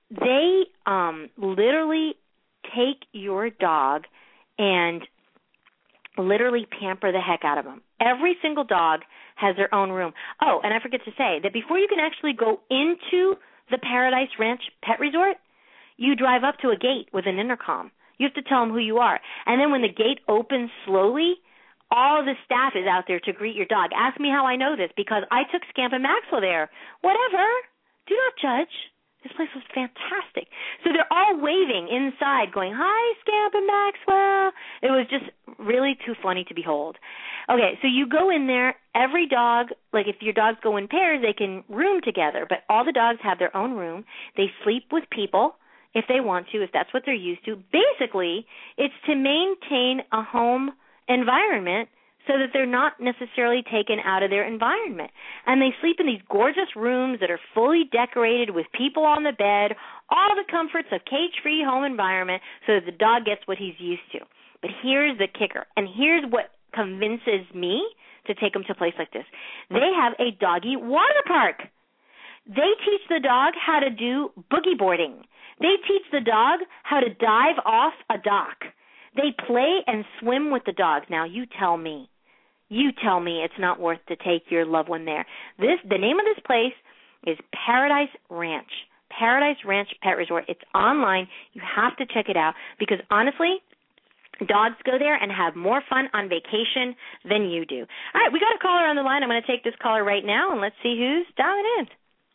they literally take your dog and literally pamper the heck out of them. Every single dog has their own room. Oh, and I forget to say that before you can actually go into the Paradise Ranch Pet Resort, you drive up to a gate with an intercom. You have to tell them who you are. And then when the gate opens slowly, all of the staff is out there to greet your dog. Ask me how I know this, because I took Scamp and Maxwell there. Whatever. Do not judge. This place was fantastic. So they're all waving inside, going, "Hi, Scamp and Maxwell." It was just really too funny to behold. Okay, so you go in there. Every dog, like if your dogs go in pairs, they can room together. But all the dogs have their own room. They sleep with people if they want to, if that's what they're used to. Basically, it's to maintain a home environment so that they're not necessarily taken out of their environment. And they sleep in these gorgeous rooms that are fully decorated with people on the bed, all the comforts of cage-free home environment so that the dog gets what he's used to. But here's the kicker, and here's what convinces me to take them to a place like this. They have a doggy water park. They teach the dog how to do boogie boarding. They teach the dog how to dive off a dock. They play and swim with the dogs. Now, you tell me it's not worth to take your loved one there. The name of this place is Paradise Ranch. Paradise Ranch Pet Resort. It's online. You have to check it out because, honestly, dogs go there and have more fun on vacation than you do. All right, we got a caller on the line. I'm going to take this caller right now, and let's see who's dialing in.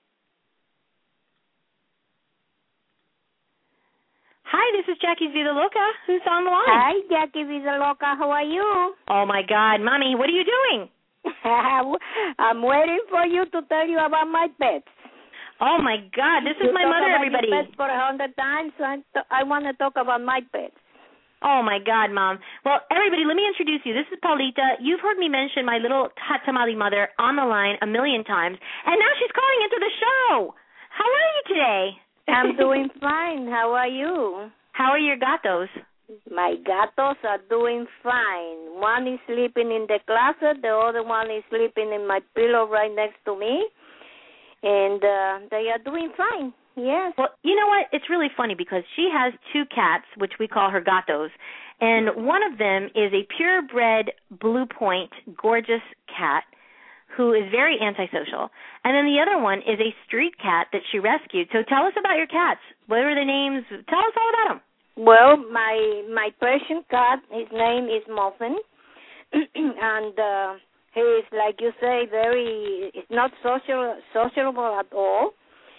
Hi, this is Jackie Vida Loca. Who's on the line? Hi, Jackie Vida Loca. How are you? Oh, my God. Mommy, what are you doing? I'm waiting for you to tell you about my pets. Oh, my God. This is my mother, everybody. You talk about your pets for 100 times, so I want to talk about my pets. Oh, my God, Mom. Well, everybody, let me introduce you. This is Paulita. You've heard me mention my little hot tamale mother on the line a million times, and now she's calling into the show. How are you today? I'm doing fine. How are you? How are your gatos? My gatos are doing fine. One is sleeping in the closet. The other one is sleeping in my pillow right next to me. And they are doing fine, yes. Well, you know what? It's really funny because she has two cats, which we call her gatos. And one of them is a purebred Blue Point, gorgeous cat who is very antisocial. And then the other one is a street cat that she rescued. So tell us about your cats. What are their names? Tell us all about them. Well, my Persian cat, his name is Muffin. And he is, like you say, he's not sociable at all.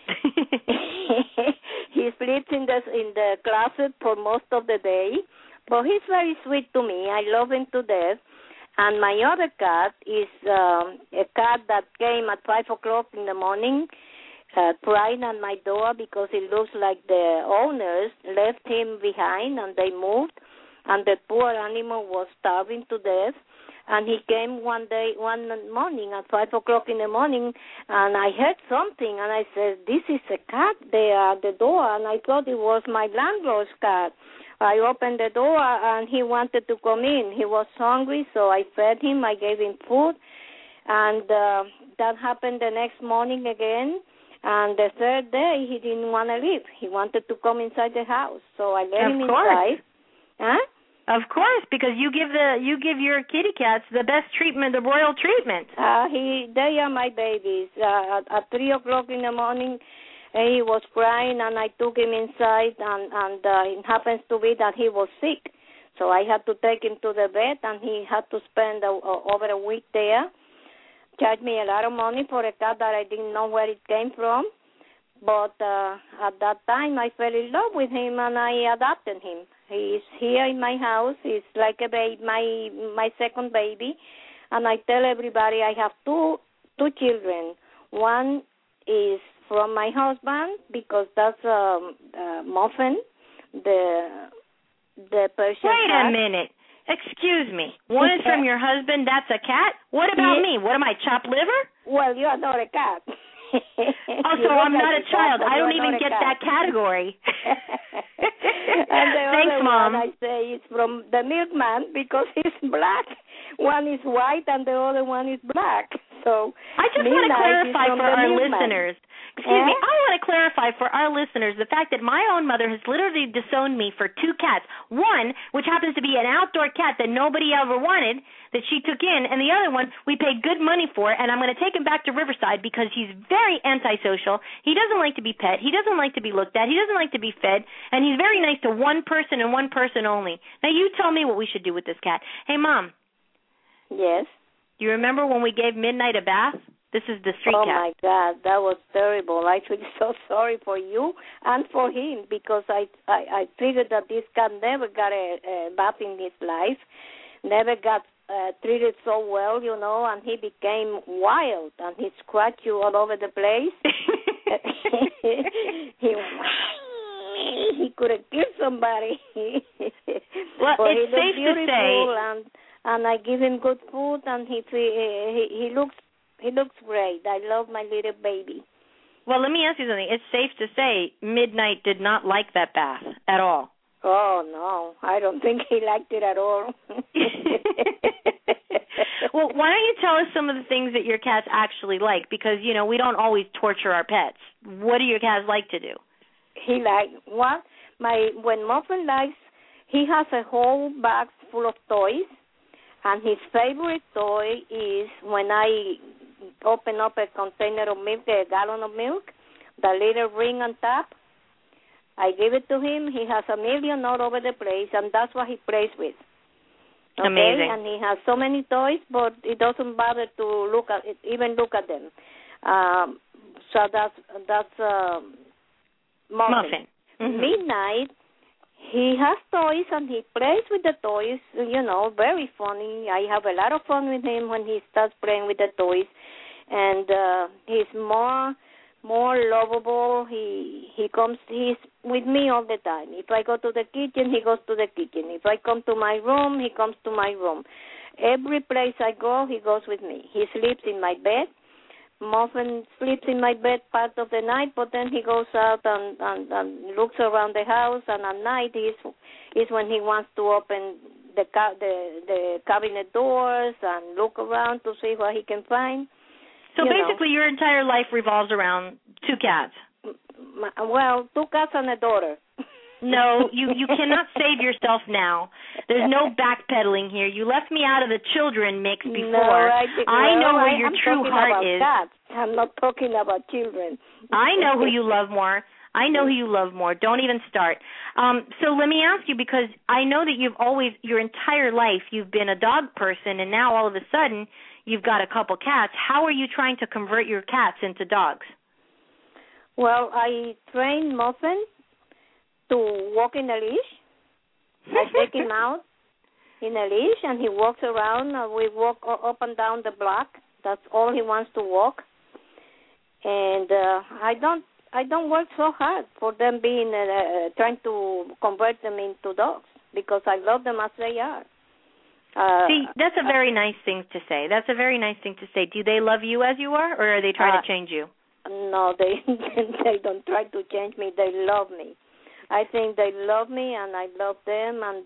He sleeps in the closet for most of the day. But he's very sweet to me. I love him to death. And my other cat is a cat that came at 5 o'clock in the morning, crying at my door because it looks like the owners left him behind and they moved, and the poor animal was starving to death. And he came one morning at 5 o'clock in the morning, and I heard something, and I said, "This is a cat there at the door," and I thought it was my landlord's cat. I opened the door, and he wanted to come in. He was hungry, so I fed him. I gave him food, and that happened the next morning again. And the third day, he didn't want to leave. He wanted to come inside the house, so I let him inside. Huh? Of course, because you give your kitty cats the best treatment, the royal treatment. They are my babies. At 3 o'clock in the morning, he was crying, and I took him inside, and it happens to be that he was sick. So I had to take him to the vet, and he had to spend over a week there. Charged me a lot of money for a cat that I didn't know where it came from. But at that time, I fell in love with him, and I adopted him. He is here in my house. He's like a baby, my second baby. And I tell everybody I have two children. One is from my husband, because that's Muffin, the Persian Wait cat. a minute. Excuse me. One is from your husband, that's a cat? What about me? What am I, chopped liver? Well, you are not a cat. Oh, so I'm not a child. I don't even get that category. And the Thanks, other Mom. one I say is from the milkman because he's black. One is white and the other one is black. So I just want to clarify for our milkman. listeners. Excuse me, I want to clarify for our listeners the fact that my own mother has literally disowned me for 2 cats. One, which happens to be an outdoor cat that nobody ever wanted, that she took in, and the other one we paid good money for, and I'm going to take him back to Riverside because he's very antisocial. He doesn't like to be pet. He doesn't like to be looked at. He doesn't like to be fed, and he's very nice to one person and one person only. Now, you tell me what we should do with this cat. Hey, Mom. Yes? Do you remember when we gave Midnight a bath? This is the street cat. Oh, my God, that was terrible. I feel so sorry for you and for him because I figured that this cat never got a bath in his life, never got treated so well, and he became wild, and he scratched you all over the place. He could have killed somebody. Well, but it's safe to say. And I give him good food, and he looks great. I love my little baby. Well, let me ask you something. It's safe to say Midnight did not like that bath at all. Oh, no. I don't think he liked it at all. Well, why don't you tell us some of the things that your cats actually like? Because, we don't always torture our pets. What do your cats like to do? He when Muffin likes, he has a whole bag full of toys. And his favorite toy is when I open up a container of milk, a gallon of milk, the little ring on top. I give it to him. He has a million all over the place, and that's what he plays with. Okay? Amazing. And he has so many toys, but it doesn't bother to even look at them. So that's Muffin. Mm-hmm. Midnight. He has toys, and he plays with the toys, very funny. I have a lot of fun with him when he starts playing with the toys. And he's more lovable. He's with me all the time. If I go to the kitchen, he goes to the kitchen. If I come to my room, he comes to my room. Every place I go, he goes with me. He sleeps in my bed. Muffin sleeps in my bed part of the night, but then he goes out and looks around the house, and at night is when he wants to open the cabinet doors and look around to see what he can find. So basically your entire life revolves around 2 cats. Well, 2 cats and a daughter. No, you cannot save yourself now. There's no backpedaling here. You left me out of the children mix before. No, I know where your true heart is. Cats. I'm not talking about children. I know who you love more. Don't even start. So let me ask you, because I know that you've always, your entire life, you've been a dog person, and now all of a sudden you've got a couple cats. How are you trying to convert your cats into dogs? Well, I trained Muffin to walk in a leash. I take him out in a leash, and he walks around. We walk up and down the block. That's all he wants to walk. And I don't work so hard for them being trying to convert them into dogs, because I love them as they are. See, that's a very nice thing to say. Do they love you as you are, or are they trying to change you? No, they don't try to change me. They love me. I think they love me, and I love them, and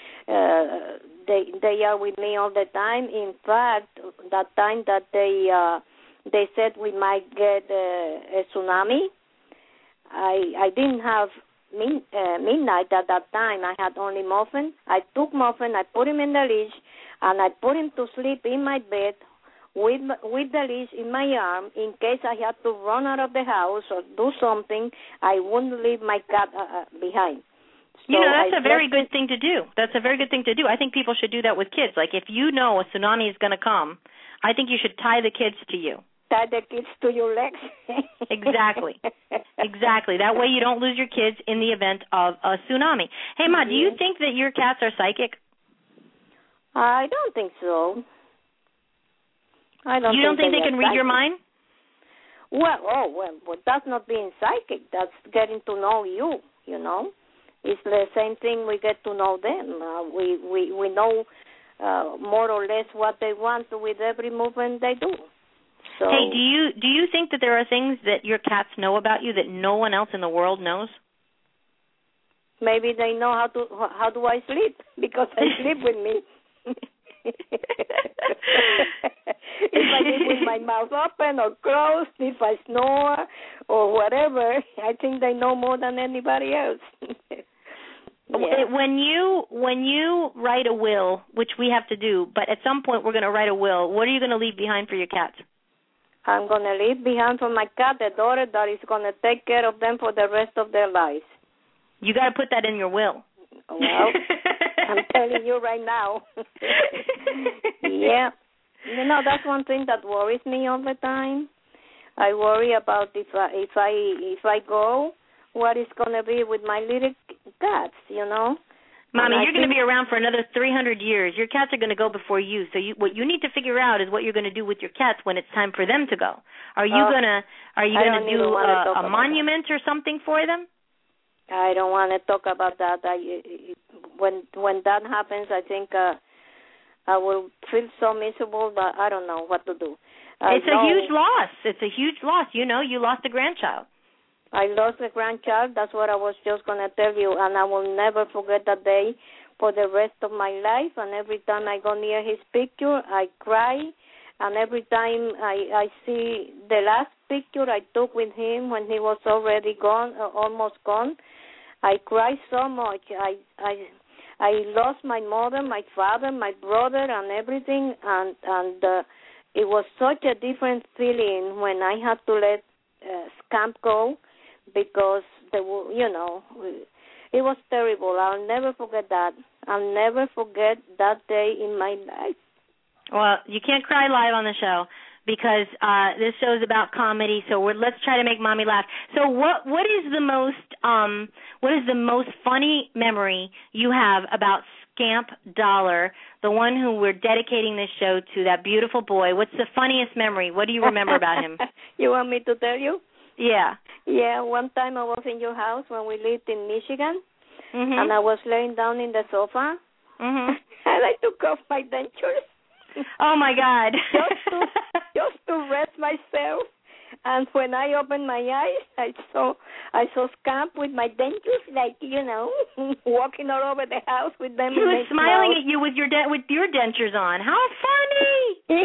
they are with me all the time. In fact, that time that they said we might get a tsunami, I didn't have Midnight at that time. I had only Muffin. I took Muffin, I put him in the leash, and I put him to sleep in my bed with the leash in my arm, in case I had to run out of the house or do something. I wouldn't leave my cat behind. So that's a very good thing to do. I think people should do that with kids. Like, if you know a tsunami is going to come, I think you should tie the kids to you. Tie the kids to your legs. Exactly. That way you don't lose your kids in the event of a tsunami. Hey, Ma, do you think that your cats are psychic? I don't think so. You don't think they can read your mind? Well, that's not being psychic. That's getting to know you, It's the same thing. We get to know them. We know more or less what they want with every movement they do. So, hey, do you think that there are things that your cats know about you that no one else in the world knows? Maybe they know how do I sleep, because they sleep with me. if I live with my mouth open or closed, if I snore or whatever, I think they know more than anybody else. Yeah. When you write a will, which we have to do, but at some point we're going to write a will, what are you going to leave behind for your cats? I'm going to leave behind for my cat a daughter that is going to take care of them for the rest of their lives. You got to put that in your will. Well, I'm telling you right now. Yeah. You know, that's one thing that worries me all the time. I worry about if I go, what is going to be with my little cats, you know? Mommy, you're going to be around for another 300 years. Your cats are going to go before you. So what you need to figure out is what you're going to do with your cats when it's time for them to go. Are you going to do a monument or something for them? I don't want to talk about that. When that happens, I think I will feel so miserable that I don't know what to do. It's a huge loss. It's a huge loss. You know, you lost a grandchild. I lost a grandchild. That's what I was just going to tell you, and I will never forget that day for the rest of my life. And every time I go near his picture, I cry. And every time I see the last picture I took with him when he was already gone, almost gone, I cry so much. I lost my mother, my father, my brother, and everything, and it was such a different feeling when I had to let Scamp go, because it was terrible. I'll never forget that. I'll never forget that day in my life. Well, you can't cry live on the show because this show is about comedy. So let's try to make Mommy laugh. So what is the most funny memory you have about Scamp Dollar, the one who we're dedicating this show to, that beautiful boy? What's the funniest memory? What do you remember about him? You want me to tell you? Yeah. Yeah, one time I was in your house when we lived in Michigan, and I was laying down in the sofa, and I took off my dentures. Oh, my God. just to rest myself. And when I opened my eyes, I saw Scamp with my dentures, like, walking all over the house with them. He was smiling at you with your dentures on. How funny!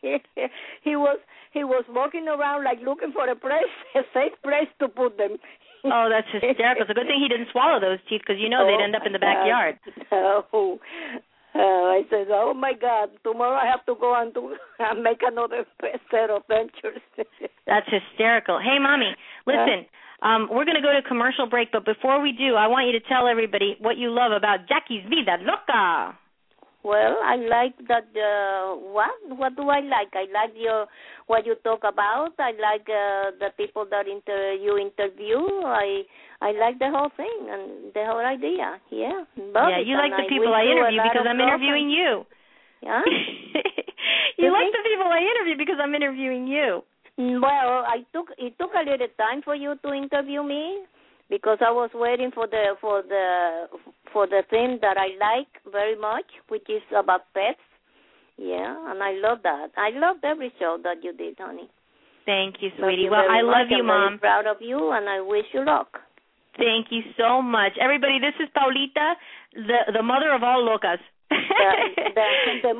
He was walking around like looking for a safe place to put them. Oh, that's hysterical. It's a good thing he didn't swallow those teeth, because they'd end up in the backyard. No. I said, oh, my God, tomorrow I have to go and make another set of dentures. That's hysterical. Hey, Mommy, listen, we're going to go to commercial break, but before we do, I want you to tell everybody what you love about Jackie's Vida Loca. Well, I like that, what do I like? I like what you talk about. I like the people that you interview. I like the whole thing and the whole idea. Yeah. You like the people I interview because I'm interviewing you. Yeah? You like the people I interview because I'm interviewing you. Well, it took a little time for you to interview me, because I was waiting for the thing that I like very much, which is about pets. Yeah, and I love that. I loved every show that you did, honey. Thank you, sweetie. Well, I love you, Mom. I'm very proud of you, and I wish you luck. Thank you so much. Everybody, this is Paulita, the mother of all locas. The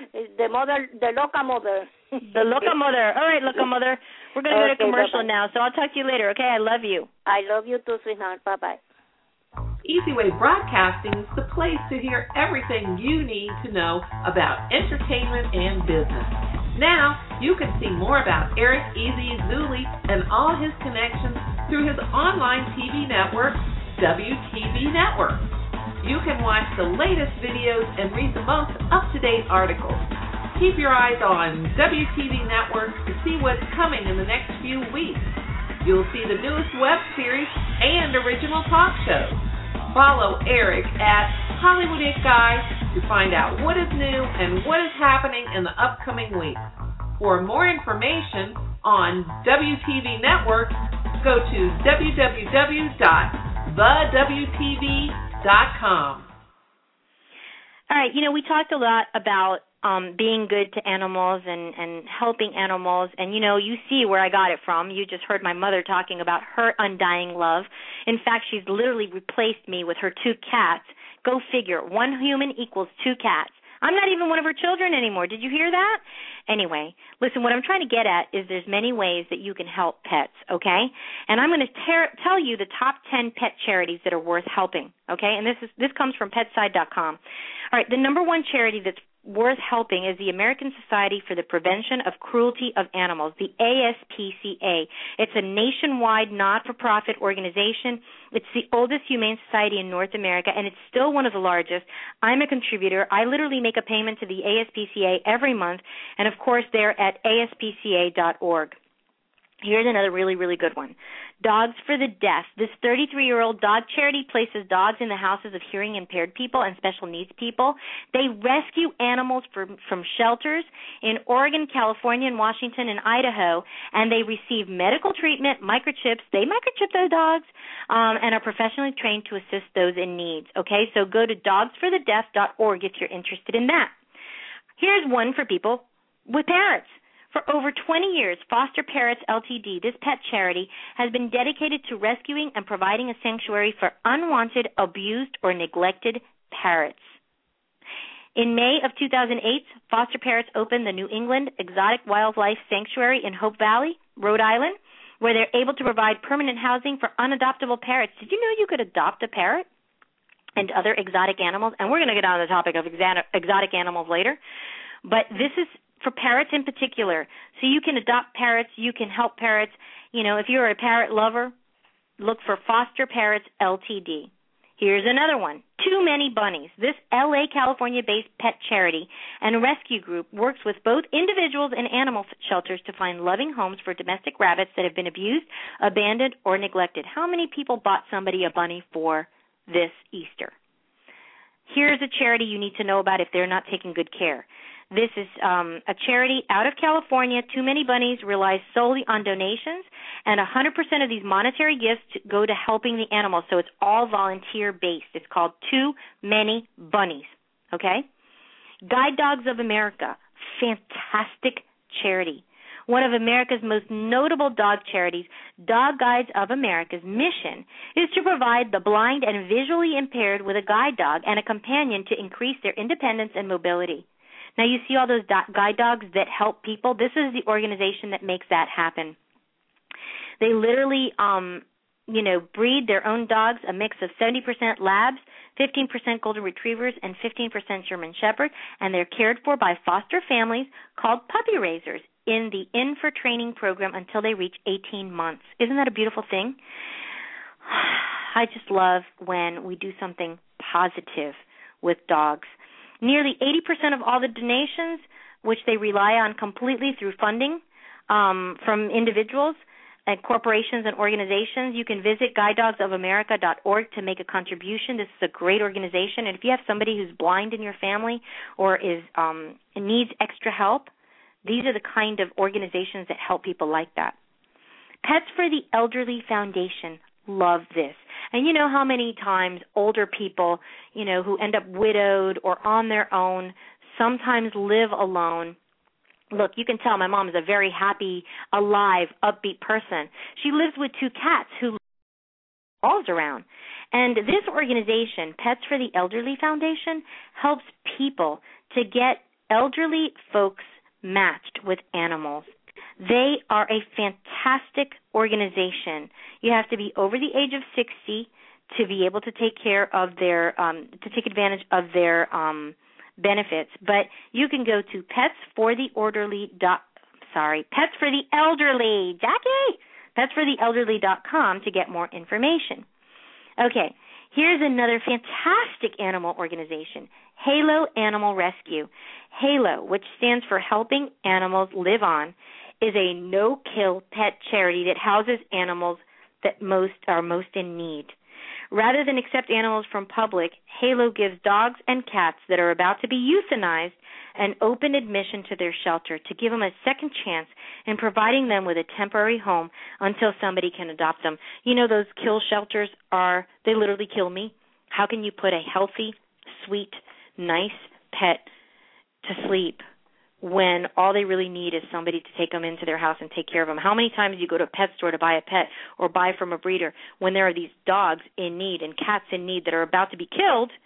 loca mother. The loca mother. All right, loca mother. We're going to go to commercial now, so I'll talk to you later, okay? I love you. I love you too, sweetheart. Bye-bye. Easy Way Broadcasting is the place to hear everything you need to know about entertainment and business. Now, you can see more about Eric Easy Zuli and all his connections through his online TV network, WTV Network. You can watch the latest videos and read the most up-to-date articles. Keep your eyes on WTV Network to see what's coming in the next few weeks. You'll see the newest web series and original talk shows. Follow Eric at Hollywood It Guy to find out what is new and what is happening in the upcoming weeks. For more information on WTV Network, go to www.thewtv.com. All right, we talked a lot about being good to animals and helping animals, and you see where I got it from. You just heard my mother talking about her undying love. In fact, she's literally replaced me with her 2 cats. Go figure. 1 human equals 2 cats. I'm not even one of her children anymore. Did you hear that? Anyway, listen, what I'm trying to get at is there's many ways that you can help pets, okay? And I'm going to tell you the top 10 pet charities that are worth helping, okay? And this comes from PetSide.com. All right, the number one charity that's worth helping is the American Society for the Prevention of Cruelty of Animals, the ASPCA. It's a nationwide not-for-profit organization. It's the oldest humane society in North America, and it's still one of the largest. I'm a contributor. I literally make a payment to the ASPCA every month, and of course they're at aspca.org. Here's another really, really good one. Dogs for the Deaf. This 33-year-old dog charity places dogs in the houses of hearing-impaired people and special needs people. They rescue animals from shelters in Oregon, California, and Washington, and Idaho, and they receive medical treatment, microchips. They microchip those dogs and are professionally trained to assist those in need. Okay, so go to dogsforthedeaf.org if you're interested in that. Here's one for people with parrots. For over 20 years, Foster Parrots Ltd., this pet charity, has been dedicated to rescuing and providing a sanctuary for unwanted, abused, or neglected parrots. In May of 2008, Foster Parrots opened the New England Exotic Wildlife Sanctuary in Hope Valley, Rhode Island, where they're able to provide permanent housing for unadoptable parrots. Did you know you could adopt a parrot and other exotic animals? And we're going to get on the topic of exotic animals later. But this is for parrots in particular. So you can adopt parrots, you can help parrots. You know, if you're a parrot lover, look for Foster Parrots Ltd. Here's another one, Too Many Bunnies. This L.A., California-based pet charity and rescue group works with both individuals and animal shelters to find loving homes for domestic rabbits that have been abused, abandoned, or neglected. How many people bought somebody a bunny for this Easter? Here's a charity you need to know about if they're not taking good care. This is a charity out of California. Too Many Bunnies relies solely on donations, and 100% of these monetary gifts go to helping the animals, so it's all volunteer-based. It's called Too Many Bunnies, okay? Guide Dogs of America, fantastic charity. One of America's most notable dog charities, Dog Guides of America's mission is to provide the blind and visually impaired with a guide dog and a companion to increase their independence and mobility. Now, you see all those guide dogs that help people? This is the organization that makes that happen. They literally, breed their own dogs, a mix of 70% Labs, 15% Golden Retrievers, and 15% German Shepherds, and they're cared for by foster families called puppy raisers in the In for Training program until they reach 18 months. Isn't that a beautiful thing? I just love when we do something positive with dogs. Nearly 80% of all the donations, which they rely on completely through funding from individuals and corporations and organizations, you can visit guidedogsofamerica.org to make a contribution. This is a great organization. And if you have somebody who's blind in your family or needs extra help, these are the kind of organizations that help people like that. Pets for the Elderly Foundation. Love this. And you know how many times older people, who end up widowed or on their own, sometimes live alone. Look, you can tell my mom is a very happy, alive, upbeat person. She lives with 2 cats who revolves around. And this organization, Pets for the Elderly Foundation, helps people to get elderly folks matched with animals. They are a fantastic organization. You have to be over the age of 60 to be able to take care of their, to take advantage of their benefits. But you can go to petsfortheelderly.com to get more information. Okay, here's another fantastic animal organization, Halo Animal Rescue. Halo, which stands for Helping Animals Live On, is a no-kill pet charity that houses animals that are most in need. Rather than accept animals from public, Halo gives dogs and cats that are about to be euthanized an open admission to their shelter to give them a second chance in providing them with a temporary home until somebody can adopt them. You know, those kill shelters they literally kill me. How can you put a healthy, sweet, nice pet to sleep when all they really need is somebody to take them into their house and take care of them? How many times do you go to a pet store to buy a pet or buy from a breeder when there are these dogs in need and cats in need that are about to be killed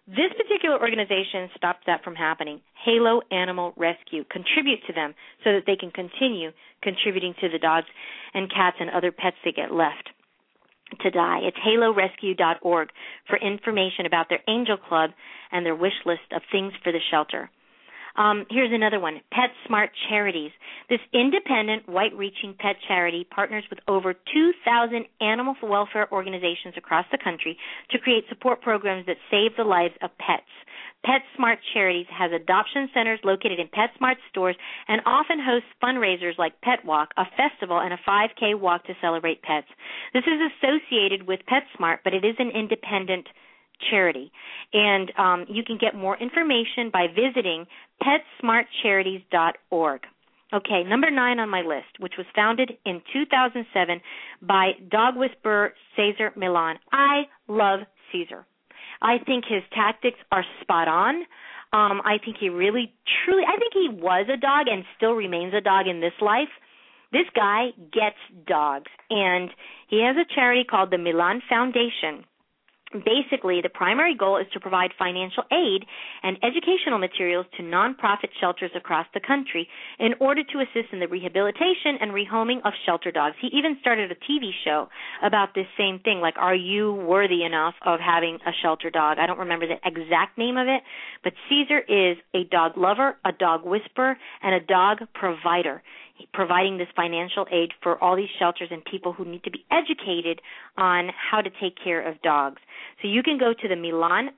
This particular organization stopped that from happening. Halo Animal Rescue. Contribute to them so that they can continue contributing to the dogs and cats and other pets that get left to die. It's halorescue.org for information about their Angel Club and their wish list of things for the shelter. Here's another one, PetSmart Charities. This independent, white-reaching pet charity partners with over 2,000 animal welfare organizations across the country to create support programs that save the lives of pets. PetSmart Charities has adoption centers located in PetSmart stores and often hosts fundraisers like Pet Walk, a festival, and a 5K walk to celebrate pets. This is associated with PetSmart, but it is an independent charity. And you can get more information by visiting PetSmartCharities.org. Okay, number 9 on my list, which was founded in 2007 by dog whisperer Cesar Millan. I love Cesar. I think his tactics are spot on. I think he really, truly, I think he was a dog and still remains a dog in this life. This guy gets dogs, and he has a charity called the Millan Foundation. Basically, the primary goal is to provide financial aid and educational materials to nonprofit shelters across the country in order to assist in the rehabilitation and rehoming of shelter dogs. He even started a TV show about this same thing, like, are you worthy enough of having a shelter dog? I don't remember the exact name of it, but Cesar is a dog lover, a dog whisperer, and a dog provider, providing this financial aid for all these shelters and people who need to be educated on how to take care of dogs. So you can go to the Millan,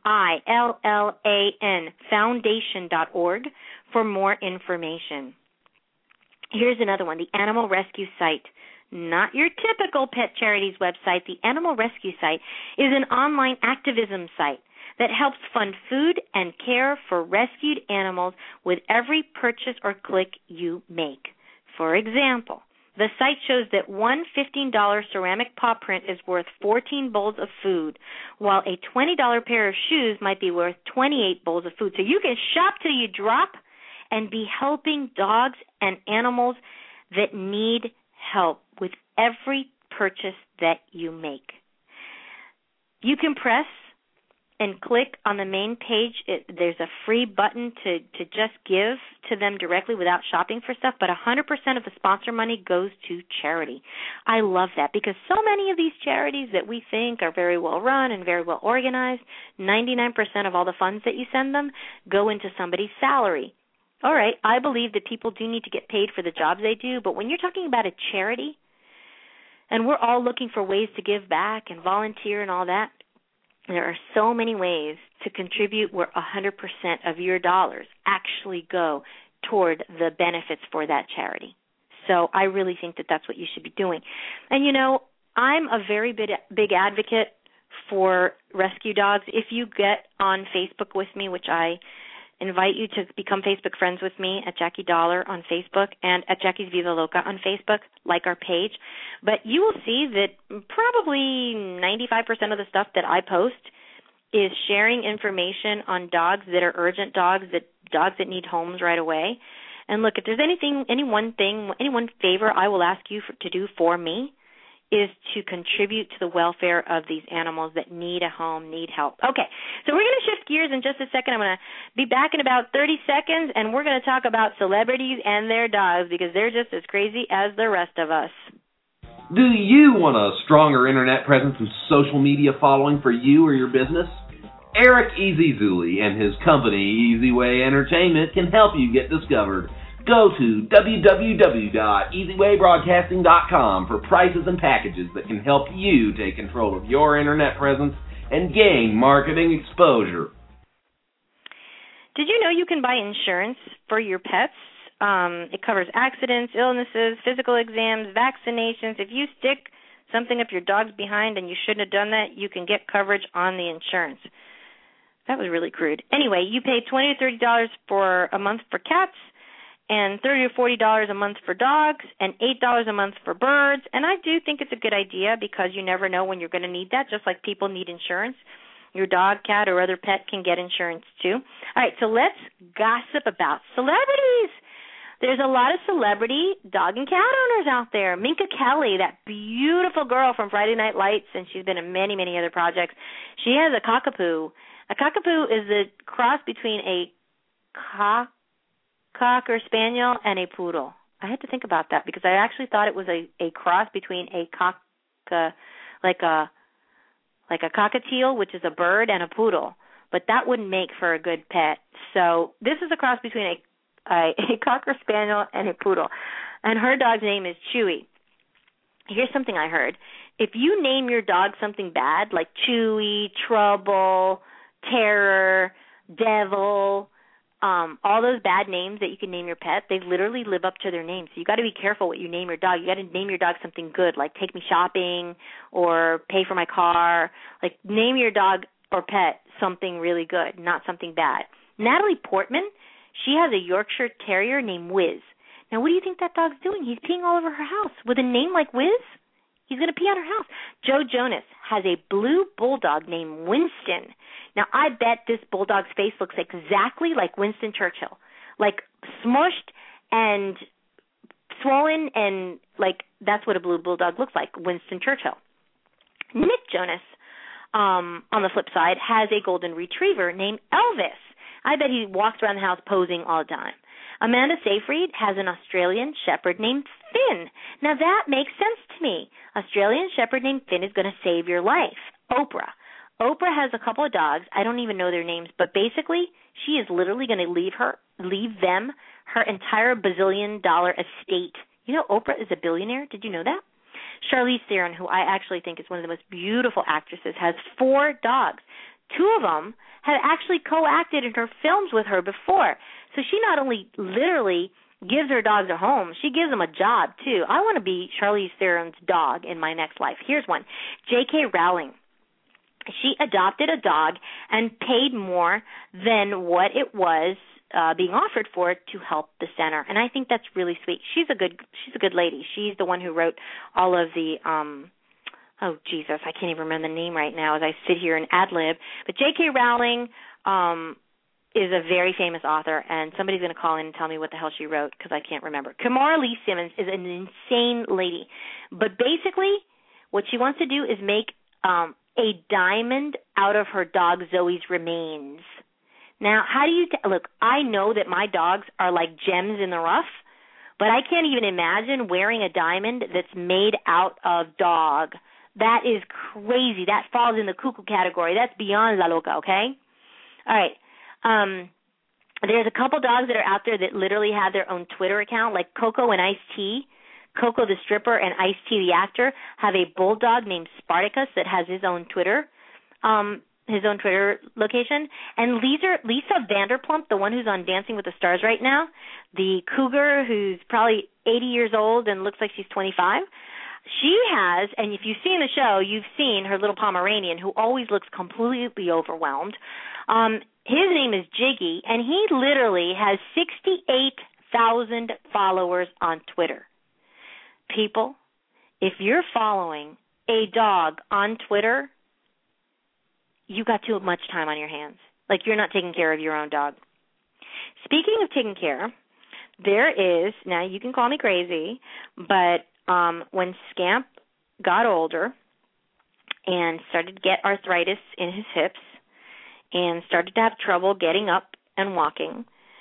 MILLAN, foundation.org for more information. Here's another one, the Animal Rescue Site. Not your typical pet charities website. The Animal Rescue Site is an online activism site that helps fund food and care for rescued animals with every purchase or click you make. For example, the site shows that one $15 ceramic paw print is worth 14 bowls of food, while a $20 pair of shoes might be worth 28 bowls of food. So you can shop till you drop and be helping dogs and animals that need help with every purchase that you make. You can press and click on the main page. There's a free button to just give to them directly without shopping for stuff, but 100% of the sponsor money goes to charity. I love that because so many of these charities that we think are very well run and very well organized, 99% of all the funds that you send them go into somebody's salary. All right, I believe that people do need to get paid for the jobs they do, but when you're talking about a charity, and we're all looking for ways to give back and volunteer and all that, there are so many ways to contribute where 100% of your dollars actually go toward the benefits for that charity. So I really think that that's what you should be doing. And, you know, I'm a very big advocate for rescue dogs. If you get on Facebook with me, which I invite you to become Facebook friends with me at Jackie Dollar on Facebook and at Jackie's Vida Loca on Facebook, like our page. But you will see that probably 95% of the stuff that I post is sharing information on dogs that are urgent dogs that need homes right away. And look, if there's any one favor I will ask you to do for me is to contribute to the welfare of these animals that need a home, need help. Okay, so we're going to shift gears in just a second. I'm going to be back in about 30 seconds, and we're going to talk about celebrities and their dogs because they're just as crazy as the rest of us. Do you want a stronger internet presence and social media following for you or your business? Eric Easy-Zuli and his company, Easy Way Entertainment, can help you get discovered. Go to www.easywaybroadcasting.com for prices and packages that can help you take control of your internet presence and gain marketing exposure. Did you know you can buy insurance for your pets? It covers accidents, illnesses, physical exams, vaccinations. If you stick something up your dog's behind and you shouldn't have done that, you can get coverage on the insurance. That was really crude. Anyway, you pay $20 to $30 for a month for cats, and $30 to $40 a month for dogs, and $8 a month for birds. And I do think it's a good idea because you never know when you're going to need that, just like people need insurance. Your dog, cat, or other pet can get insurance too. All right, so let's gossip about celebrities. There's a lot of celebrity dog and cat owners out there. Minka Kelly, that beautiful girl from Friday Night Lights, and she's been in many, many other projects. She has a cockapoo A cockapoo is a cross between a cocker spaniel and a poodle. I had to think about that because I actually thought it was a cross between a like a cockatiel, which is a bird, and a poodle. But that wouldn't make for a good pet. So this is a cross between a cocker spaniel and a poodle. And her dog's name is Chewy. Here's something I heard. If you name your dog something bad, like Chewy, Trouble, Terror, Devil, all those bad names that you can name your pet, they literally live up to their name. So you got to be careful what you name your dog. You got to name your dog something good, like take me shopping or pay for my car. Like name your dog or pet something really good, not something bad. Natalie Portman, she has a Yorkshire Terrier named Wiz. Now, what do you think that dog's doing? He's peeing all over her house. With a name like Wiz, he's going to pee on her house. Joe Jonas has a blue bulldog named Winston. Now, I bet this bulldog's face looks exactly like Winston Churchill, like smushed and swollen, and like that's what a blue bulldog looks like, Winston Churchill. Nick Jonas, on the flip side, has a golden retriever named Elvis. I bet he walks around the house posing all the time. Amanda Seyfried has an Australian Shepherd named Finn. Now, that makes sense to me. Australian Shepherd named Finn is going to save your life. Oprah has a couple of dogs. I don't even know their names, but basically she is literally going to leave them her entire bazillion-dollar estate. You know, Oprah is a billionaire. Did you know that? Charlize Theron, who I actually think is one of the most beautiful actresses, has 4 dogs. 2 of them have actually co-acted in her films with her before. So she not only literally gives her dogs a home, she gives them a job, too. I want to be Charlize Theron's dog in my next life. Here's one. J.K. Rowling. She adopted a dog and paid more than what it was being offered for it to help the center. And I think that's really sweet. She's a good lady. She's the one who wrote all of the oh, Jesus, I can't even remember the name right now as I sit here and ad-lib. But J.K. Rowling is a very famous author, and somebody's going to call in and tell me what the hell she wrote because I can't remember. Kamara Lee Simmons is an insane lady. But basically what she wants to do is make a diamond out of her dog Zoe's remains. Now, how do you look, I know that my dogs are like gems in the rough, but I can't even imagine wearing a diamond that's made out of dog. That is crazy. That falls in the cuckoo category. That's beyond la loca, okay? All right. There's a couple dogs that are out there that literally have their own Twitter account, like Coco and Ice-T. Coco the stripper and Ice-T the actor have a bulldog named Spartacus that has his own Twitter location. And Lisa Vanderplump, the one who's on Dancing with the Stars right now, the cougar who's probably 80 years old and looks like she's 25, she has, and if you've seen the show, you've seen her little Pomeranian who always looks completely overwhelmed. His name is Jiggy, and he literally has 68,000 followers on Twitter. People, if you're following a dog on Twitter, you got too much time on your hands. Like you're not taking care of your own dog. Speaking of taking care, there is, now you can call me crazy, but when Scamp got older and started to get arthritis in his hips and started to have trouble getting up and walking,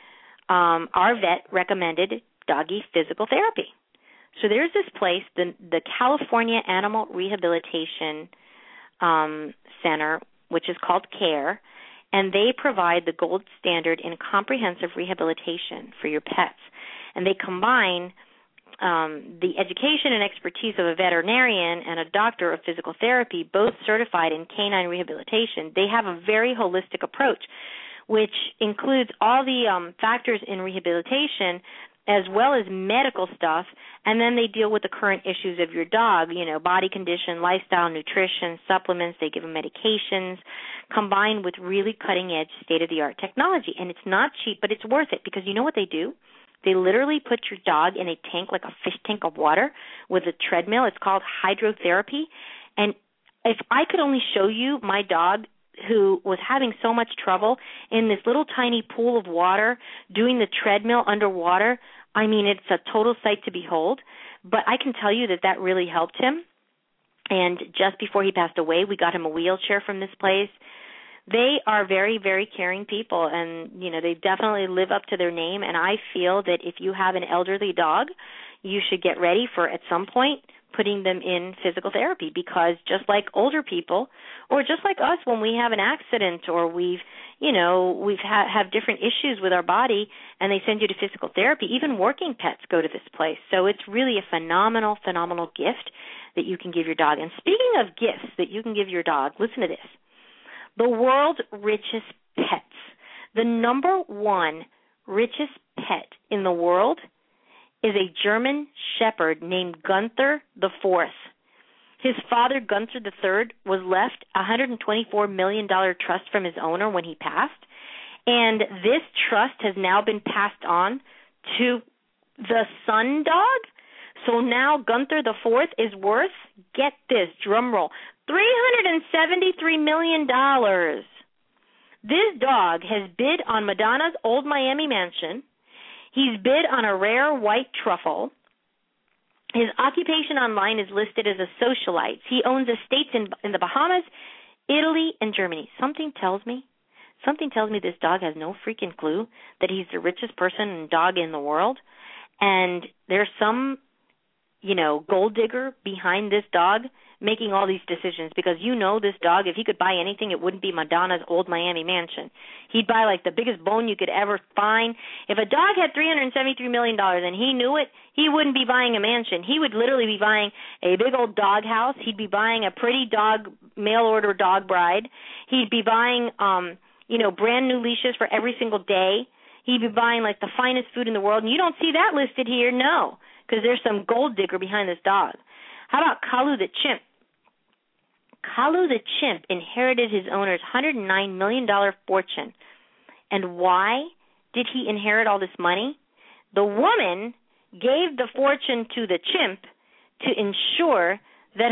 our vet recommended doggy physical therapy. So there's this place, the California Animal Rehabilitation Center, which is called CARE, and they provide the gold standard in comprehensive rehabilitation for your pets. And they combine the education and expertise of a veterinarian and a doctor of physical therapy, both certified in canine rehabilitation. They have a very holistic approach, which includes all the factors in rehabilitation as well as medical stuff, and then they deal with the current issues of your dog, you know, body condition, lifestyle, nutrition, supplements. They give them medications combined with really cutting-edge, state-of-the-art technology. And it's not cheap, but it's worth it because you know what they do? They literally put your dog in a tank, like a fish tank of water, with a treadmill. It's called hydrotherapy. And if I could only show you my dog who was having so much trouble in this little tiny pool of water doing the treadmill underwater, I mean, it's a total sight to behold. But I can tell you that really helped him. And just before he passed away, we got him a wheelchair from this place. They are very, very caring people, and, you know, they definitely live up to their name, and I feel that if you have an elderly dog, you should get ready for, at some point, putting them in physical therapy, because just like older people, or just like us when we have an accident, or we've have different issues with our body, and they send you to physical therapy, even working pets go to this place. So it's really a phenomenal, phenomenal gift that you can give your dog. And speaking of gifts that you can give your dog, listen to this. The world's richest pets. The number one richest pet in the world is a German Shepherd named Gunther IV. His father, Gunther III, was left a $124 million trust from his owner when he passed, and this trust has now been passed on to the son dog. So now Gunther IV is worth, get this, drum roll, $373 million. This dog has bid on Madonna's old Miami mansion. He's bid on a rare white truffle. His occupation online is listed as a socialite. He owns estates in the Bahamas, Italy, and Germany. Something tells me this dog has no freaking clue that he's the richest person and dog in the world. And there's some, gold digger behind this dog making all these decisions, because this dog, if he could buy anything, it wouldn't be Madonna's old Miami mansion. He'd buy like the biggest bone you could ever find. If a dog had $373 million and he knew it, he wouldn't be buying a mansion. He would literally be buying a big old dog house. He'd be buying a pretty dog, mail order dog bride. He'd be buying, brand new leashes for every single day. He'd be buying like the finest food in the world. And you don't see that listed here, no, because there's some gold digger behind this dog. How about Kalu the chimp? Kalu the chimp inherited his owner's $109 million fortune. And why did he inherit all this money? The woman gave the fortune to the chimp to ensure that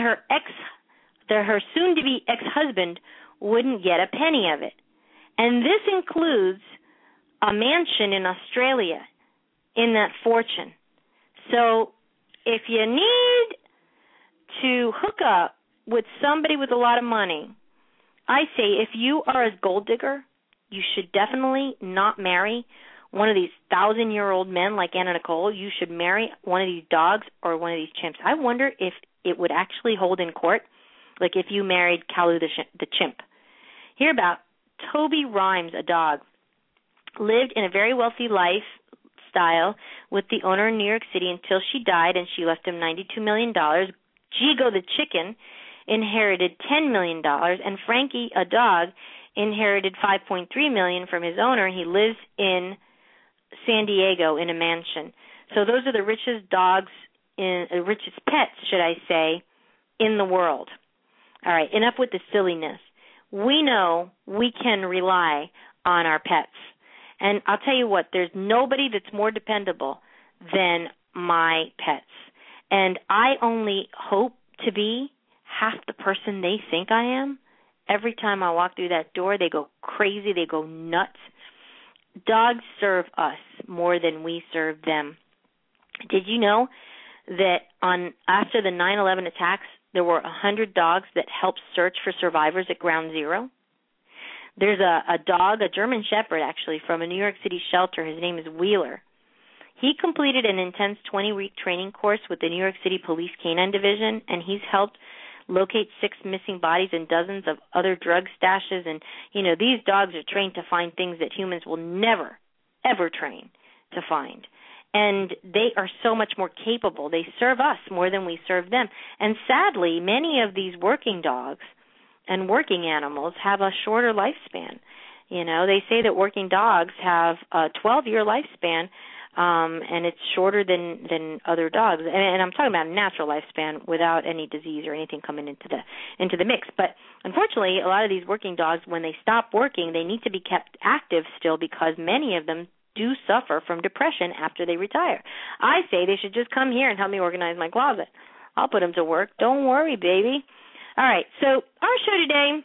her soon-to-be ex-husband wouldn't get a penny of it. And this includes a mansion in Australia in that fortune. So if you need to hook up with somebody with a lot of money, I say if you are a gold digger, you should definitely not marry one of these 1,000-year-old men like Anna Nicole. You should marry one of these dogs or one of these chimps. I wonder if it would actually hold in court, like if you married Kalu the chimp. Hear about Toby Rhymes, a dog. Lived in a very wealthy lifestyle with the owner in New York City until she died, and she left him $92 million. Jigo the chicken inherited $10 million, and Frankie, a dog, inherited $5.3 million from his owner. He lives in San Diego in a mansion. So those are the richest richest pets, should I say, in the world. All right, enough with the silliness. We know we can rely on our pets. And I'll tell you what, there's nobody that's more dependable than my pets. And I only hope to be half the person they think I am. Every time I walk through that door, they go crazy, they go nuts. Dogs serve us more than we serve them. Did you know that after the 9/11 attacks, there were 100 dogs that helped search for survivors at Ground Zero? There's a dog, a German Shepherd actually, from a New York City shelter. His name is Wheeler. He completed an intense 20-week training course with the New York City Police Canine Division, and he's helped locate 6 missing bodies and dozens of other drug stashes. And, these dogs are trained to find things that humans will never, ever train to find. And they are so much more capable. They serve us more than we serve them. And sadly, many of these working dogs and working animals have a shorter lifespan. They say that working dogs have a 12-year lifespan, and it's shorter than other dogs. And I'm talking about a natural lifespan without any disease or anything coming into the mix. But unfortunately, a lot of these working dogs, when they stop working, they need to be kept active still, because many of them do suffer from depression after they retire. I say they should just come here and help me organize my closet. I'll put them to work. Don't worry, baby. All right, so our show today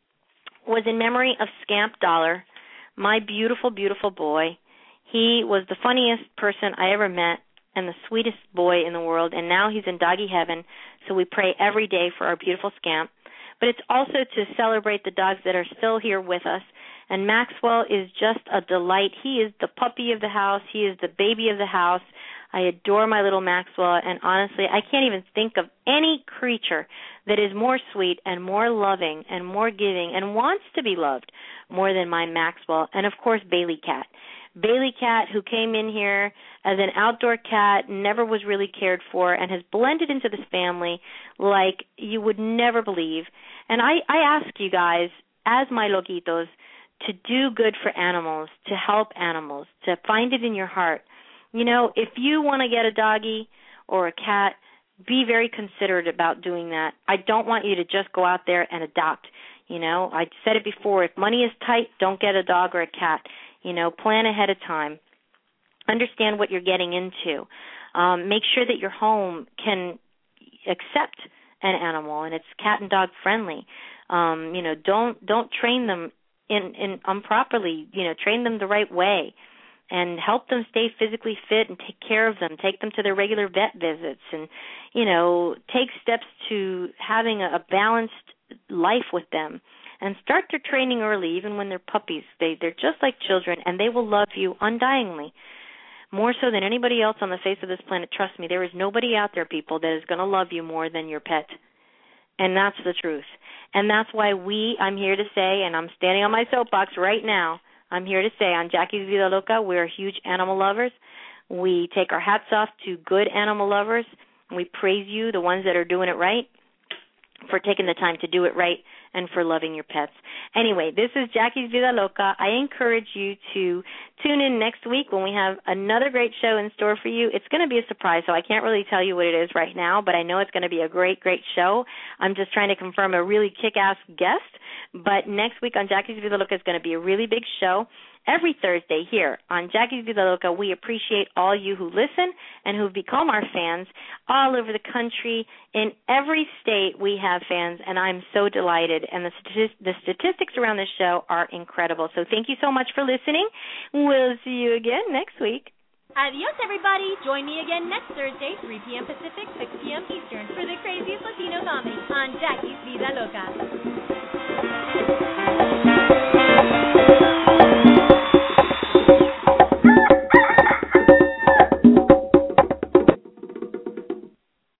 was in memory of Scamp Dollar, my beautiful, beautiful boy. He was the funniest person I ever met and the sweetest boy in the world, and now he's in doggy heaven, so we pray every day for our beautiful Scamp. but it's also to celebrate the dogs that are still here with us. And Maxwell is just a delight. He is the puppy of the house. He is the baby of the house. I adore my little Maxwell, and honestly, I can't even think of any creature that is more sweet and more loving and more giving and wants to be loved more than my Maxwell. And, of course, Bailey Cat. Bailey Cat, who came in here as an outdoor cat, never was really cared for, and has blended into this family like you would never believe. And I ask you guys, as my loquitos, to do good for animals, to help animals, to find it in your heart. You know, if you want to get a doggy or a cat, be very considerate about doing that. I don't want you to just go out there and adopt. You know, I said it before, if money is tight, don't get a dog or a cat. You know, plan ahead of time. Understand what you're getting into. Make sure that your home can accept an animal and it's cat and dog friendly. You know, don't train them in improperly. You know, train them the right way. And help them stay physically fit and take care of them. Take them to their regular vet visits and, you know, take steps to having a balanced life with them. And start their training early, even when they're puppies. They're just like children, and they will love you undyingly, more so than anybody else on the face of this planet. Trust me, there is nobody out there, people, that is going to love you more than your pet. And that's the truth. And that's why I'm here to say, and I'm standing on my soapbox right now, I'm here to say on Jackie's Vida Loca, we're huge animal lovers. We take our hats off to good animal lovers. We praise you, the ones that are doing it right, for taking the time to do it right and for loving your pets. Anyway, this is Jackie's Vida Loca. I encourage you to tune in next week when we have another great show in store for you. It's going to be a surprise, so I can't really tell you what it is right now, but I know it's going to be a great, great show. I'm just trying to confirm a really kick-ass guest. But next week on Jackie's Vida Loca is going to be a really big show. Every Thursday here on Jackie's Vida Loca, we appreciate all you who listen and who've become our fans all over the country. In every state we have fans, and I'm so delighted. And the statistics around this show are incredible. So thank you so much for listening. We'll see you again next week. Adios, everybody. Join me again next Thursday, 3 p.m. Pacific, 6 p.m. Eastern, for the craziest Latino comedy on Jackie's Vida Loca.